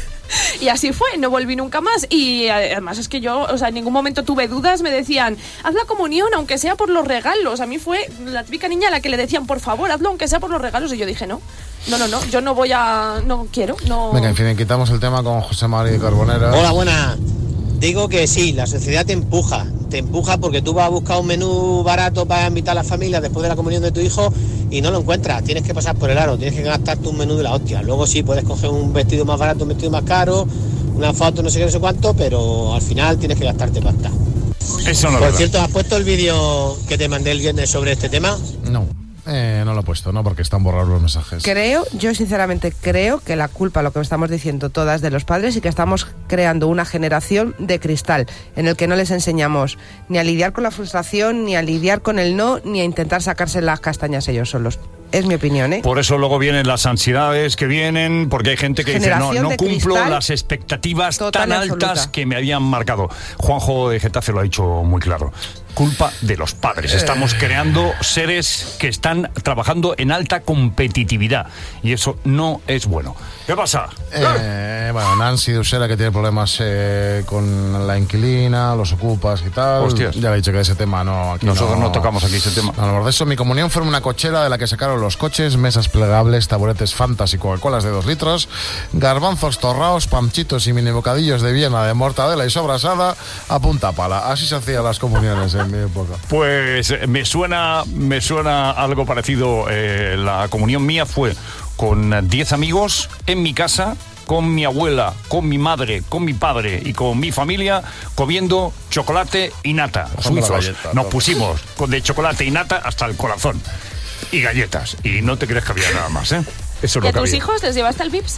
Y así fue, no volví nunca más. Y además es que yo, o sea, en ningún momento tuve dudas, me decían, haz la comunión, aunque sea por los regalos. A mí fue la típica niña a la que le decían, por favor, hazlo aunque sea por los regalos. Y yo dije, no, no, no, no, yo no voy a, no quiero, no. Venga, en fin, quitamos el tema con José María Carbonera. Hola, buenas. Digo que sí, la sociedad te empuja, te empuja porque tú vas a buscar un menú barato para invitar a la familia después de la comunión de tu hijo y no lo encuentras, tienes que pasar por el aro, tienes que gastarte un menú de la hostia. Luego sí, puedes coger un vestido más barato, un vestido más caro, una foto, no sé qué, no sé cuánto, pero al final tienes que gastarte pasta. Eso no es Por verdad. cierto, ¿has puesto el vídeo que te mandé el viernes sobre este tema? No, eh, no lo he puesto, no, porque están borrados los mensajes. Creo, yo sinceramente creo que la culpa, lo que estamos diciendo todas, de los padres y que estamos creando una generación de cristal en el que no les enseñamos ni a lidiar con la frustración, ni a lidiar con el no, ni a intentar sacarse las castañas ellos solos. Es mi opinión, ¿eh? Por eso luego vienen las ansiedades que vienen, porque hay gente que dice, no, Generación no de cumplo cristal las expectativas total tan y altas absoluta. que me habían marcado. Juanjo de Getafe lo ha dicho muy claro. Culpa de los padres. Estamos creando seres que están trabajando en alta competitividad y eso no es bueno. ¿Qué pasa? Eh, bueno, Nancy Dusera, que tiene problemas eh, con la inquilina, los ocupas y tal. Hostias. Ya le he dicho que ese tema no... Aquí Nosotros no, no tocamos aquí ese tema. No, no, de eso, mi comunión fue una cochera de la que sacaron los coches, mesas plegables, taburetes Fantas y Coca-Colas de dos litros, garbanzos torraos, panchitos y mini bocadillos de Viena de mortadela y sobrasada a punta pala. Así se hacían las comuniones en mi época. Pues eh, me suena, me suena algo parecido. Eh, la comunión mía fue con diez amigos en mi casa, con mi abuela, con mi madre, con mi padre y con mi familia, comiendo chocolate y nata. Dejando la Suizos. galleta, Nos todo. pusimos con de chocolate y nata hasta el corazón. Y galletas. Y no te crees que había nada más, ¿eh? Eso es ¿Y lo a que tus había. hijos les llevaste al Vips?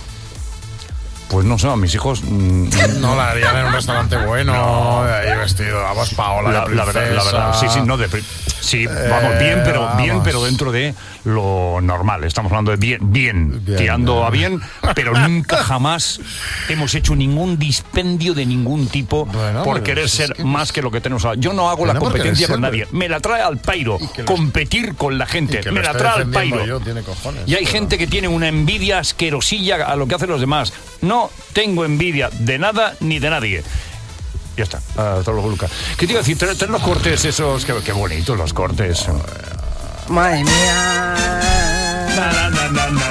Pues no sé, a mis hijos... mm, No la harían en un restaurante bueno, ahí vestido, vamos, Paola, La, de la verdad, la princesa. verdad, sí, sí, no, de, pri- sí, vamos, bien, pero vamos. bien, pero dentro de lo normal. Estamos hablando de bien, bien, Bien, tirando bien. a bien, pero nunca jamás hemos hecho ningún dispendio de ningún tipo Bueno, por pero querer es ser que- más que lo que tenemos ahora. Yo no hago Pero la no por competencia querer con ser, nadie. Me la trae al pairo. que lo- Competir con la gente. Y que Me lo la esté trae al defendiendo pairo. yo, tiene cojones, Y hay pero- gente que tiene una envidia asquerosilla a lo que hacen los demás. No tengo envidia de nada ni de nadie. Ya está, a todos los Lucas. ¿Qué te iba a decir? Traer los cortes esos, qué, qué bonitos los cortes. Madre mía. Na, na, na, na, na,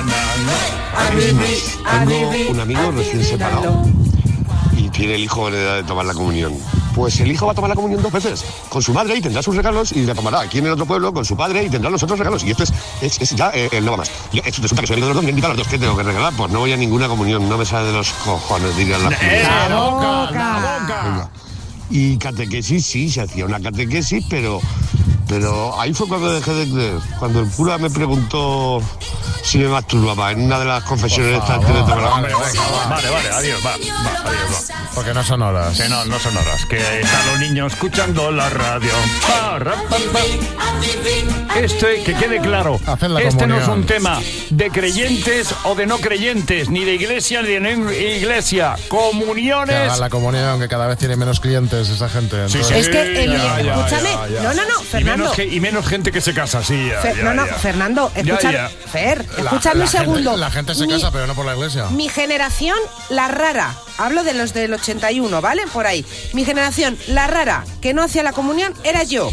na. Tengo un amigo recién separado y tiene el hijo en edad de tomar la comunión. Pues el hijo va a tomar la comunión dos veces, con su madre y tendrá sus regalos y la tomará aquí en el otro pueblo con su padre y tendrá los otros regalos. Y esto es, es, es ya eh, el no va más. Yo, esto resulta que soy amigo de los dos, me invitan a los dos. ¿Qué tengo que regalar? Pues no voy a ninguna comunión, no me sale de los cojones, dirían las ¡Eh, comuniones. la boca, la boca! Venga. Y catequesis, sí, se hacía una catequesis, pero, pero ahí fue cuando dejé de creer. Cuando el cura me preguntó si me masturbaba en una de las confesiones estas antes de tomar la Hombre, comunión. venga, va. Vale, vale, adiós, va, va, adiós, va. Porque no son horas. Que no, no son horas, que están los niños escuchando la radio. Pa, ra, pa, pa. Este, que quede claro, Haced la este no es comunión. un tema de creyentes o de no creyentes, ni de iglesia ni de no iglesia. Que Comuniones. hagan la comunión, que cada vez tiene menos clientes esa gente. Sí, entonces- Es que, el- ya, ya, escúchame, ya, ya. no, no, no, Y Fernando. menos, ge- y menos gente que se casa, sí. Ya, Fer- ya, no, no, ya. Fernando, escúchame. ya. Fer, La- escúchame la un segundo. gente- la gente se Mi- casa, pero no por la iglesia. Mi generación, la rara. Hablo de los del ochenta y uno, ¿vale? Por ahí. Mi generación, la rara, que no hacía la comunión, era yo.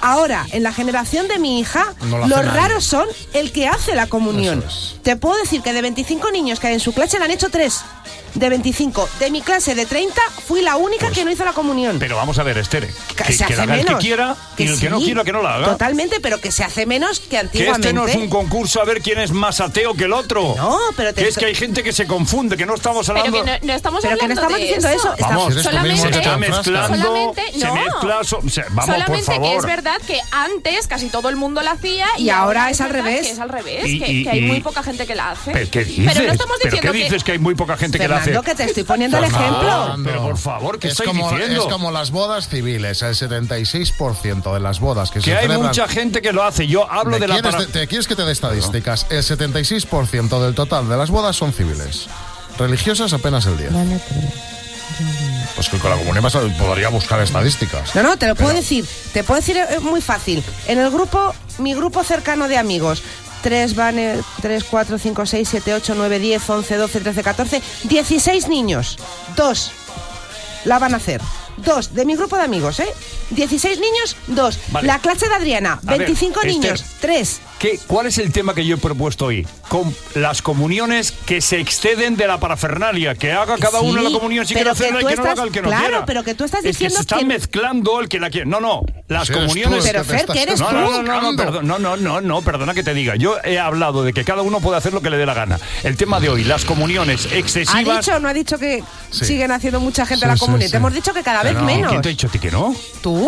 Ahora, en la generación de mi hija, No lo hace los nadie. raros son el que hace la comunión. Eso Te puedo decir que de veinticinco niños que hay en su clase le han hecho tres. De veinticinco. De mi clase de treinta fui la única que no hizo la comunión. Pero vamos a ver, Esther, Que que, se que la hace haga el que menos. quiera y el que no sí, quiera que no la haga. Totalmente, pero que se hace menos que Que antiguamente. este no es un concurso a ver quién es más ateo que el otro. No, pero te Que es estoy- que hay gente que se confunde, que no estamos Pero hablando... que no, no estamos Pero que no hablando estamos de diciendo eso. Está- Vamos, solamente, se está mezclando, solamente, se no. mezcla, so- se- vamos, solamente por favor. que es verdad que antes casi todo el mundo la hacía y, Y ahora es al verdad revés. que es al revés, Y- que, y- que hay y- muy poca gente que la hace. ¿Pero qué dices? Pero no estamos ¿Pero diciendo qué que... dices que hay muy poca gente que la hace? Fernando, que te estoy poniendo el Fernando, ejemplo. Pero por favor, ¿qué es estáis como, diciendo? Es como las bodas civiles, el setenta y seis por ciento de las bodas que, Que se hay celebran... mucha gente que lo hace. Yo hablo ¿Me de la... quieres, para- de- ¿Te quieres que te dé estadísticas? El setenta y seis por ciento del total de las bodas son civiles. Religiosas apenas el diez por ciento. Pues que con la comunidad vas a- podría buscar estadísticas. No, no, te lo puedo Pero- decir. Te puedo decir eh, muy fácil. En el grupo, mi grupo cercano de amigos, tres van, eh, tres, cuatro, cinco, seis, siete, ocho, nueve, diez, once, doce, trece, catorce, dieciséis niños. Dos la van a hacer. Dos, de mi grupo de amigos, ¿eh? dieciséis niños, dos. Vale. La clase de Adriana, A ver, veinticinco Esther, niños, tres. ¿Qué, ¿Cuál es el tema que yo he propuesto hoy? Con las comuniones que se exceden de la parafernalia. Que haga cada Sí, uno la comunión si quiere pero que hacerla y tú que no la estás- haga el que no claro, quiera. pero que tú estás Es que diciendo se están que- mezclando el que la quiere. No, no, las Si eres comuniones... tú el Pero, que te Fer, estás que eres No, tú. no, no, no, no, buscando. perdón, no, no, no, no, perdona que te diga. Yo he hablado de que cada uno puede hacer lo que le dé la gana. El tema de hoy, las comuniones ¿Ha excesivas... dicho o no ha dicho que Sí. siguen haciendo mucha gente Sí, la sí, comunión? sí. Te hemos dicho que cada vez Que no. menos. ¿Quién te ha dicho a ti que no? ¿Tú?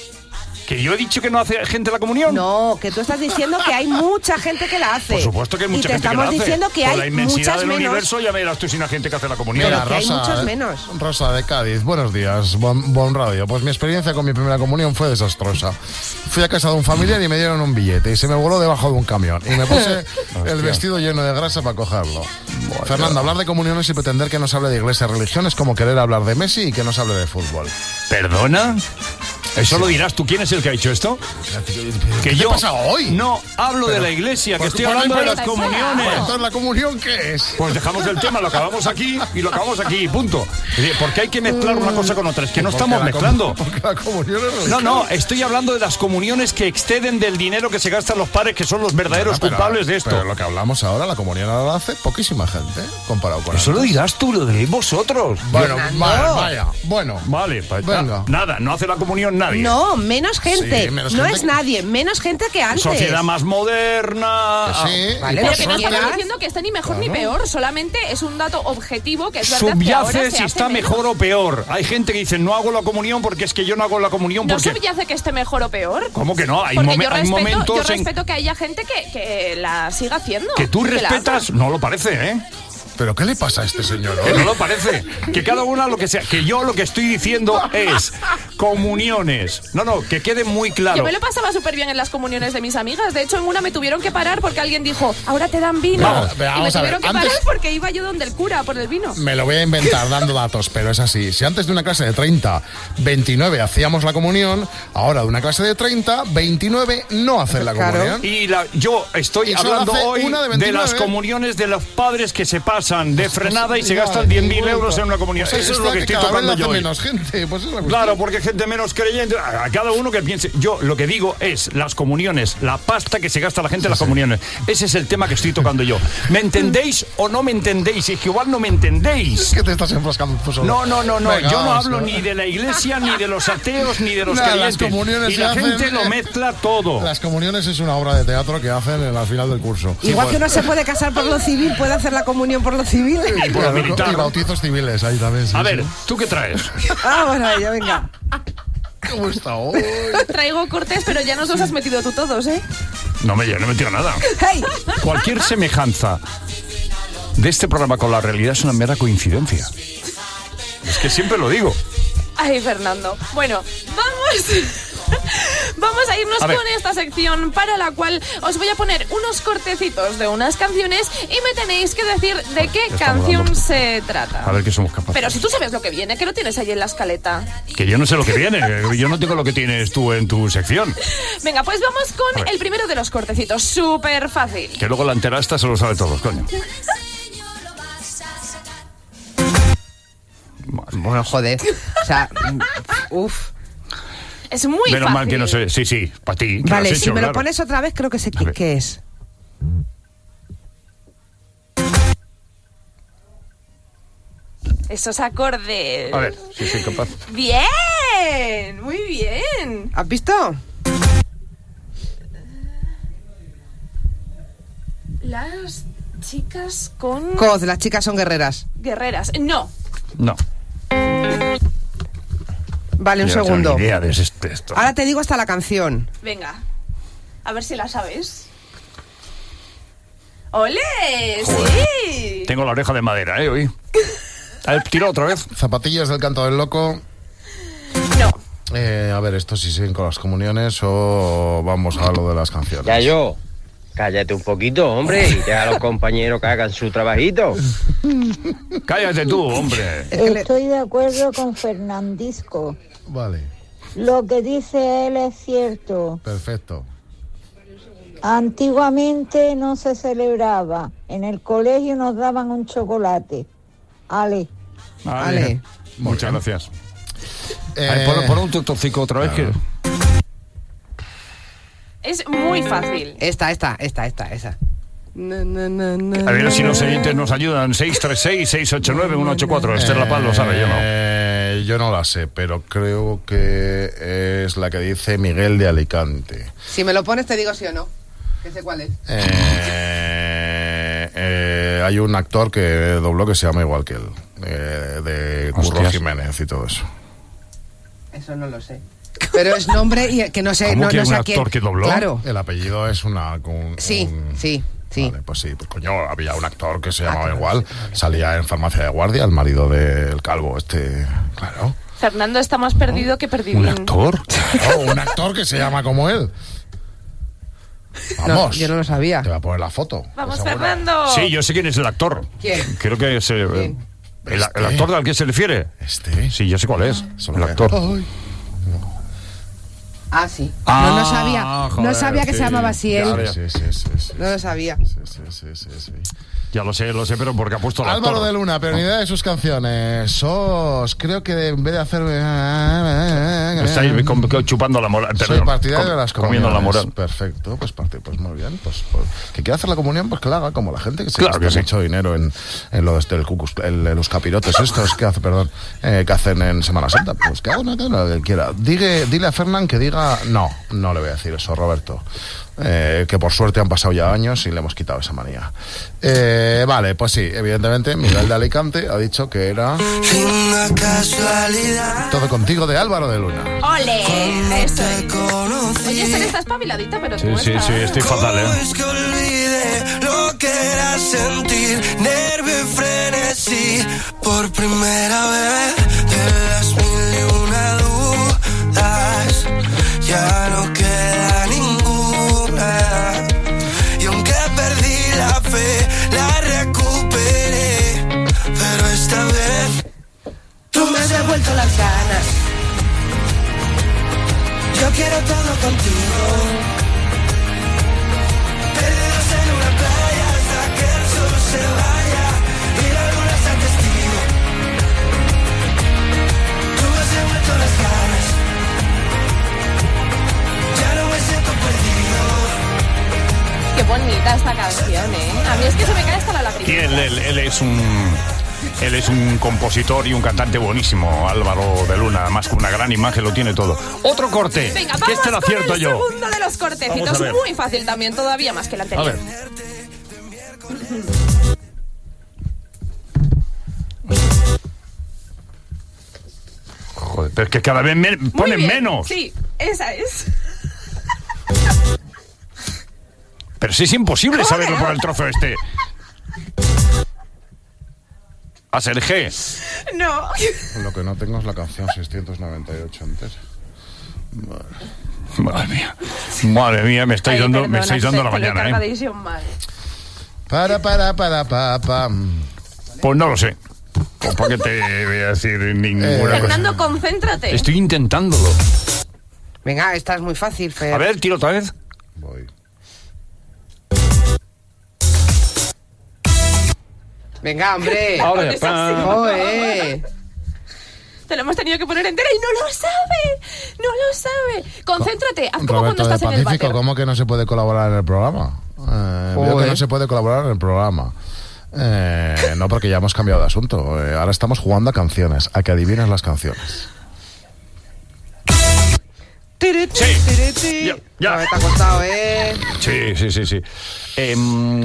¿Que yo he dicho que no hace gente la comunión? No, que tú estás diciendo que hay mucha gente que la hace. Por supuesto que hay mucha y te gente que la estamos hace. diciendo que Por hay la inmensidad muchas del menos. universo ya verás tú sin la gente que hace la comunión. Pero Mira, que hay Rosa, muchos menos. Rosa de Cádiz, buenos días, Bon, Bon Radio. Pues mi experiencia con mi primera comunión fue desastrosa. Fui a casa de un familiar y me dieron un billete y se me voló debajo de un camión. Y me puse el vestido lleno de grasa para cogerlo. Fernando, hablar de comuniones y pretender que no se hable de iglesia y religión es como querer hablar de Messi y que no se hable de fútbol. ¿Perdona? Eso lo dirás tú. ¿Quién es el que ha hecho esto? Que ¿Qué yo pasa hoy? No hablo de Pero- la iglesia, que Pues, estoy pues, hablando de pues, las pues, comuniones. Entonces, ¿la comunión qué es? Pues dejamos el tema, lo acabamos aquí y lo acabamos aquí, y punto. Es decir, porque hay que mezclar una cosa con otra, es que no Porque estamos la com- mezclando. Porque la comunión es No, no, estoy hablando de las comuniones que exceden del dinero que se gastan los padres, que son los verdaderos Pero- culpables de esto. Pero lo que hablamos ahora, la comunión ahora la hace poquísima gente, ¿eh? Comparado con Eso lo antes. dirás tú, lo diréis vosotros. Bueno, Fernando. vale, vaya. Bueno, Vale, pa- Venga. nada, no hace la comunión nadie. No, menos gente. Sí, menos no gente es que- nadie, menos gente que antes. Sociedad más moderna. que sí. Vale, y Pero por que no suerte- estamos diciendo que esté ni mejor ni Claro. peor, solamente es un dato objetivo que es verdad que ahora Subyace se si hace está menos. mejor o peor. Hay gente que dice, no hago la comunión porque es que yo no hago la comunión No porque... subyace que esté mejor o peor. ¿Cómo que no? Hay, Porque momen- yo hay respeto, momentos yo en respeto que haya gente que, que la siga haciendo. que tú la respetas, haga. no lo parece, ¿eh? ¿Pero qué le pasa a este señor Que hoy? no lo parece. Que cada una lo que sea. Que yo lo que estoy diciendo es comuniones. No, no, que quede muy claro. Yo me lo pasaba súper bien en las comuniones de mis amigas. De hecho, en una me tuvieron que parar porque alguien dijo, ahora te dan vino. Vamos, y me vamos a ver, tuvieron que antes- parar porque iba yo donde el cura por el vino. Me lo voy a inventar dando datos, pero es así. Si antes de una clase de treinta, veintinueve hacíamos la comunión, ahora de una clase de treinta, veintinueve no hacen la Claro. comunión. Y la, yo estoy Y solo hablando hace hoy una de de, veintinueve. las comuniones de los padres que se pasan de frenada y se Igual, gastan diez mil igual. euros en una comunión. Pues Eso es está lo que estoy cada vez tocando hace yo hoy. menos gente, pues es la cuestión. Claro, porque hay gente menos creyente. A cada uno que piense. Yo lo que digo es las comuniones, la pasta que se gasta la gente en las comuniones. Ese es el tema que estoy tocando yo. ¿Me entendéis o no me entendéis? Es que igual no me entendéis. Es que te estás enfrascando tú solo. No, no, no, no. Venga, Yo no vamos, hablo ¿no? ni de la iglesia, ni de los ateos, ni de los Nada, las creyentes. comuniones Y se la hacen, gente lo eh, mezcla todo. Las comuniones es una obra de teatro que hacen en- al final del curso. Igual que uno se puede casar por lo civil, puede hacer la comunión por lo civil. Y por lo Claro, militar. y bautizos civiles ahí también. sí, A ver, sí. ¿tú qué traes? Ah, bueno, ya venga. ¿Cómo está hoy? Traigo cortes, pero ya nos los has metido tú todos, ¿eh? No me, yo no me tiro nada. Hey. Cualquier semejanza de este programa con la realidad es una mera coincidencia. Es que siempre lo digo. Ay, Fernando. Bueno, vamos. Vamos a irnos A ver. con esta sección para la cual os voy a poner unos cortecitos de unas canciones y me tenéis que decir de qué estamos canción dando. se trata. A ver qué somos capaces. Pero si tú sabes lo que viene, que lo tienes ahí en la escaleta. Que yo no sé lo que viene. Yo no tengo lo que tienes tú en tu sección. Venga, pues vamos A con ver. el primero de los cortecitos. Súper fácil. Que luego la entera esta se lo sabe todos, coño. Bueno, joder. O sea, uff. Es muy Menos fácil. mal que no sé. Sí, sí, para ti. que Vale, lo has si hecho, me claro. lo pones otra vez, creo que sé qué, qué es. Esos acordes. A ver, sí, sí, capaz. Bien, muy bien. ¿Has visto? Las chicas con Coz, las chicas son guerreras. guerreras. No. No. Vale, un Yo no tengo segundo. ni idea de este- esto. Ahora te digo hasta la canción. Venga. A ver si la sabes. ¡Ole! Joder. ¡Sí! Tengo la oreja de madera, ¿eh? Hoy. A ver, tira otra vez. Zapatillas del canto del loco. No. Eh, a ver, esto si siguen con las comuniones o vamos a lo de las canciones. Ya yo, cállate un poquito, hombre, y deja a los compañeros que hagan su trabajito. Cállate tú, hombre. Estoy de acuerdo con Fernandisco. Vale, Lo que dice él es cierto. perfecto. Antiguamente no se celebraba. En el colegio nos daban un chocolate. Ale. Vale. Muchas gracias. Eh, A ver, pon, pon un tutorcico otra vez que... Es muy fácil. Esta, esta, esta, esta, esa. A ver si los oyentes nos ayudan. seis tres seis, seis ocho nueve, uno ocho cuatro. Esther La Paz lo sabe, yo no. Eh, yo no la sé, pero creo que es la que dice Miguel de Alicante. Si me lo pones te digo sí o no. Que sé cuál es. Eh, eh, hay un actor que dobló que se llama igual que él, eh, de Curro Hostias. Jiménez y todo eso. Eso no lo sé. Pero es nombre y que no sé, ¿Cómo no, que no un sé a actor quién. que dobló? Claro. El apellido es una... Un, Sí, un- sí, sí. Vale, pues sí, pues coño, había un actor que se llamaba igual, salía en Farmacia de Guardia, el marido del calvo, este... Claro. Fernando está más perdido que perdido. ¿Un actor? Claro, un actor que se llama como él. Vamos. No, yo no lo sabía. Te voy a poner la foto. Vamos, Fernando. Sí, yo sé quién es el actor. ¿Quién? Creo que es... eh, el, el actor al que se refiere. Este. Sí, yo sé cuál es. El actor. Ah, sí. Ah, no, no sabía. joder, no sabía que sí. se llamaba así él. Ya, ya. Sí, sí, sí, sí. No lo sabía. Sí, sí, sí, sí, sí. Ya lo sé, lo sé, pero porque ha puesto el Álvaro actor. de Luna, pero ni idea de sus canciones. Sos, creo que en vez de hacer... Está ahí com- com- chupando la moral. Soy perdón, partidario com- de las comiendo comuniones. la moral. Perfecto, pues parte, pues muy bien. Pues, pues, que quiera hacer la comunión, pues que la haga como la gente que se Claro gasta que sí. mucho dinero en, en lo de el cucus, el- en los capirotes estos que hace, perdón, eh, que hacen en Semana Santa. Pues que haga una que lo que quiera. Digue, dile a Fernán que diga no, no le voy a decir eso, Roberto. Eh, que por suerte han pasado ya años y le hemos quitado esa manía. Eh, vale, pues sí, evidentemente Miguel de Alicante ha dicho que era Todo contigo de Álvaro de Luna. ¡Ole! Eso es. Oye, Esther está espabiladita, pero Sí, tú sí, estás... sí, estoy fatal, ¿eh? Es que olvide lo que era sentir nervio y frenesí por primera vez de las mil y una dudas. Ya no queda ninguna. Y aunque perdí la fe, la recuperé. Pero esta vez tú me has devuelto las ganas. Yo quiero todo contigo. Perdidos en una playa hasta que el sol se vaya y la luna sea testigo. Tú me has devuelto las ganas. Ya no me siento perdido. Qué bonita esta canción, ¿eh? A mí es que se me cae hasta la Y lagrimita. él, él, él es un... Él es un compositor y un cantante buenísimo, Álvaro de Luna, además con una gran imagen, lo tiene todo. Otro corte, Venga, que vamos este lo con acierto el yo. segundo de los Vamos cortecitos. a ver. Muy fácil también, todavía más que el A anterior. ver. Joder, pero es que cada vez me Muy ponen bien, menos. Sí, esa es. Pero sí es imposible saberlo por el trozo este. A ser G. No. Lo que no tengo es la canción seiscientos noventa y ocho entera. Madre mía. Madre mía, me estáis Ay, dando, perdona, me estáis dando la te lo he mañana, ¿eh? cargadísimo mal. Para, para, para, para, pa. Pues no lo sé. ¿Por qué te voy a decir ninguna Eh, cosa? Fernando, concéntrate. Estoy intentándolo. Venga, esta es muy fácil, Fer. A ver, tiro otra vez. Voy. Venga, hombre. Ahora, pa. Joder. Te lo hemos tenido que poner entera y no lo sabe. No lo sabe. Concéntrate. Haz como Roberto cuando estás de en el Pacífico, váter. ¿cómo que no se puede colaborar en el programa? Eh, veo que no se puede colaborar en el programa. Eh, no, porque ya hemos cambiado de asunto. Eh, ahora estamos jugando a canciones, a que adivines las canciones. Sí. Ya, ya. No, te ha costado, ¿eh? Sí, sí, sí, sí. Eh,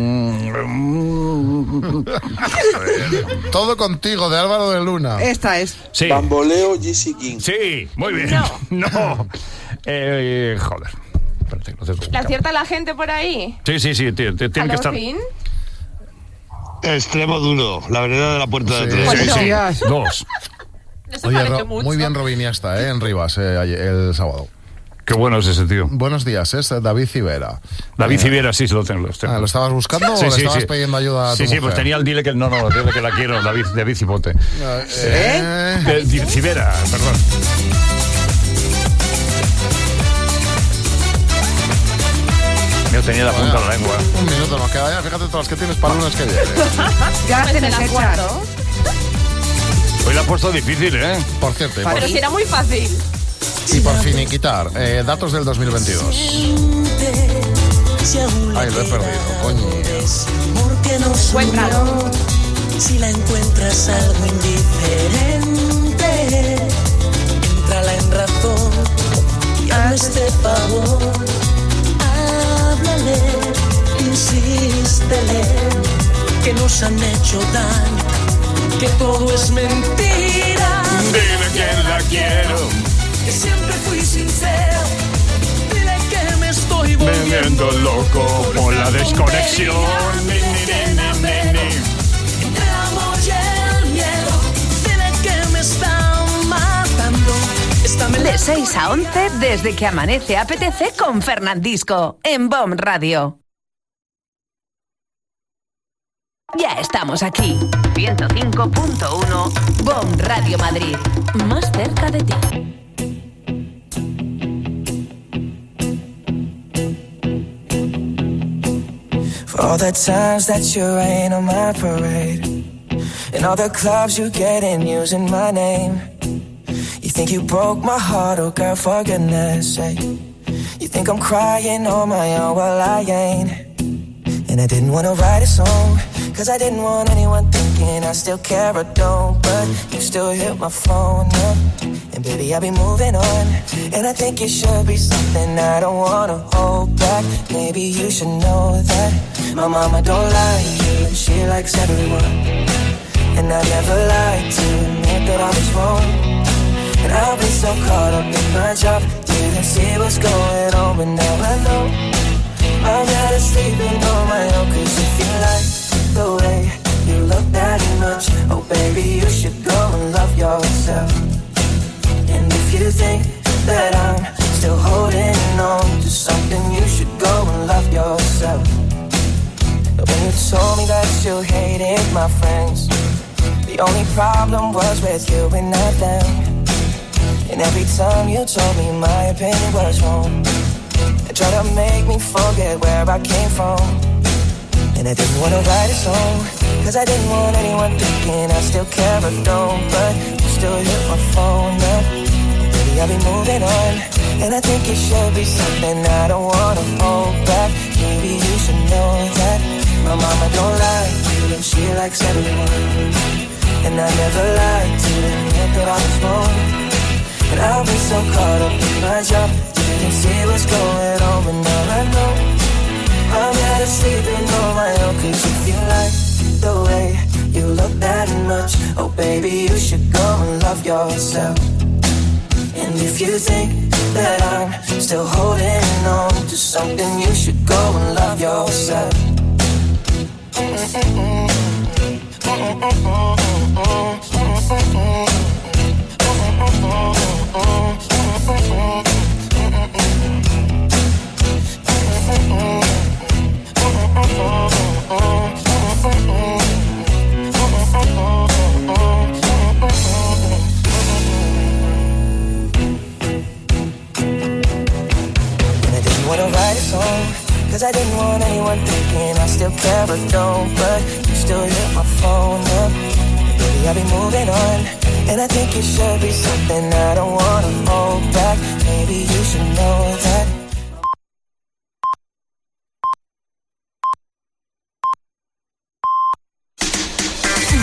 mm, Todo contigo, de Álvaro de Luna. Esta es. Sí. Bamboleo Jesse King. Sí, muy bien. No. No. Eh, joder. Espérate, no te ¿La acierta la gente por ahí? Sí, sí, sí. Tiene que estar. ¿Halloween? Extremo duro, la vereda de la Puerta de Tres. Sí, sí, sí. Dos. Oye, Ro- muy bien Robiniasta, ¿eh? En Rivas, eh, ayer- el sábado. Qué bueno es ese tío. Buenos días, es David Civera. David Eh, Civera, sí, se lo tengo. Lo, tengo. Ah, ¿lo estabas buscando Sí, o le sí, estabas sí. pidiendo ayuda a tu Sí, sí, pues mujer? tenía el dile que no, no, dile que la quiero, David, David Cipote. ¿Eh? De- de- Civera, perdón. Yo tenía la punta de la lengua. Un minuto nos queda ya, fíjate todas las que tienes para el lunes que viene. Ya las Pues tienes te las hechas. guardo. Hoy la ha puesto difícil, ¿eh? Por cierto, y por, Pero si era muy fácil. y por finiquitar, eh, datos del dos mil veintidós. Ay, lo he perdido, coño. Porque no Encuéntralo. Si la encuentras algo indiferente, entrala en razón y hazme este favor. Háblale, insístele, que nos han hecho daño, que todo es mentira. Dile que la quiero. Que siempre fui sincero. Dile que me estoy Me volviendo viendo loco por la desconexión. Ni, ni, ni, ni, ni, ni. entre el amor y el miedo. Dile que me está matando. Esta De seis a once, desde que amanece A P T C con Fernandisco, en B O M Radio. Ya estamos aquí. ciento cinco punto uno, B O M Radio Madrid. Más cerca de ti. For all the times that you rain on my parade, and all the clubs you get in using my name. You think you broke my heart, oh girl, for goodness sake. You think I'm crying on my own, well I ain't. And I didn't wanna write a song, cause I didn't want anyone thinking I still care or don't. But you still hit my phone up, and baby I'll be moving on. And I think it should be something I don't wanna hold back. Maybe you should know that my mama don't like you, and she likes everyone. And I never lied to admit that I was wrong. And I've been so caught up in my job, didn't see what's going on, but now I know I'm better sleeping on my own. Cause if you like the way you look that much, oh baby you should go and love yourself. And if you think that I'm still holding on to something, you should go and love yourself. But when you told me that you hated my friends, the only problem was with you and not them. And every time you told me my opinion was wrong, you tried to make me forget where I came from. And I didn't want to write a song, cause I didn't want anyone thinking I still care or don't. But you still hit my phone up, baby I'll be moving on. And I think it should be something I don't want to hold back. Maybe you should know that my mama don't like you, and she likes everyone. And I never lied to admit that I was wrong. And I've been so caught up in my job, didn't see what's going on, but now I know I'm better sleeping on my own. Cause if you like the way you look that much, oh baby you should go and love yourself. And if you think that I'm still holding on to something, you should go and love yourself. Mm-mm-mm. Mm-mm-mm. Mm-mm-mm. Cause I didn't want anyone thinking I still care or don't. But you still hit my phone up, baby I'll be moving on. And I think it should be something I don't wanna hold back. Maybe you should know that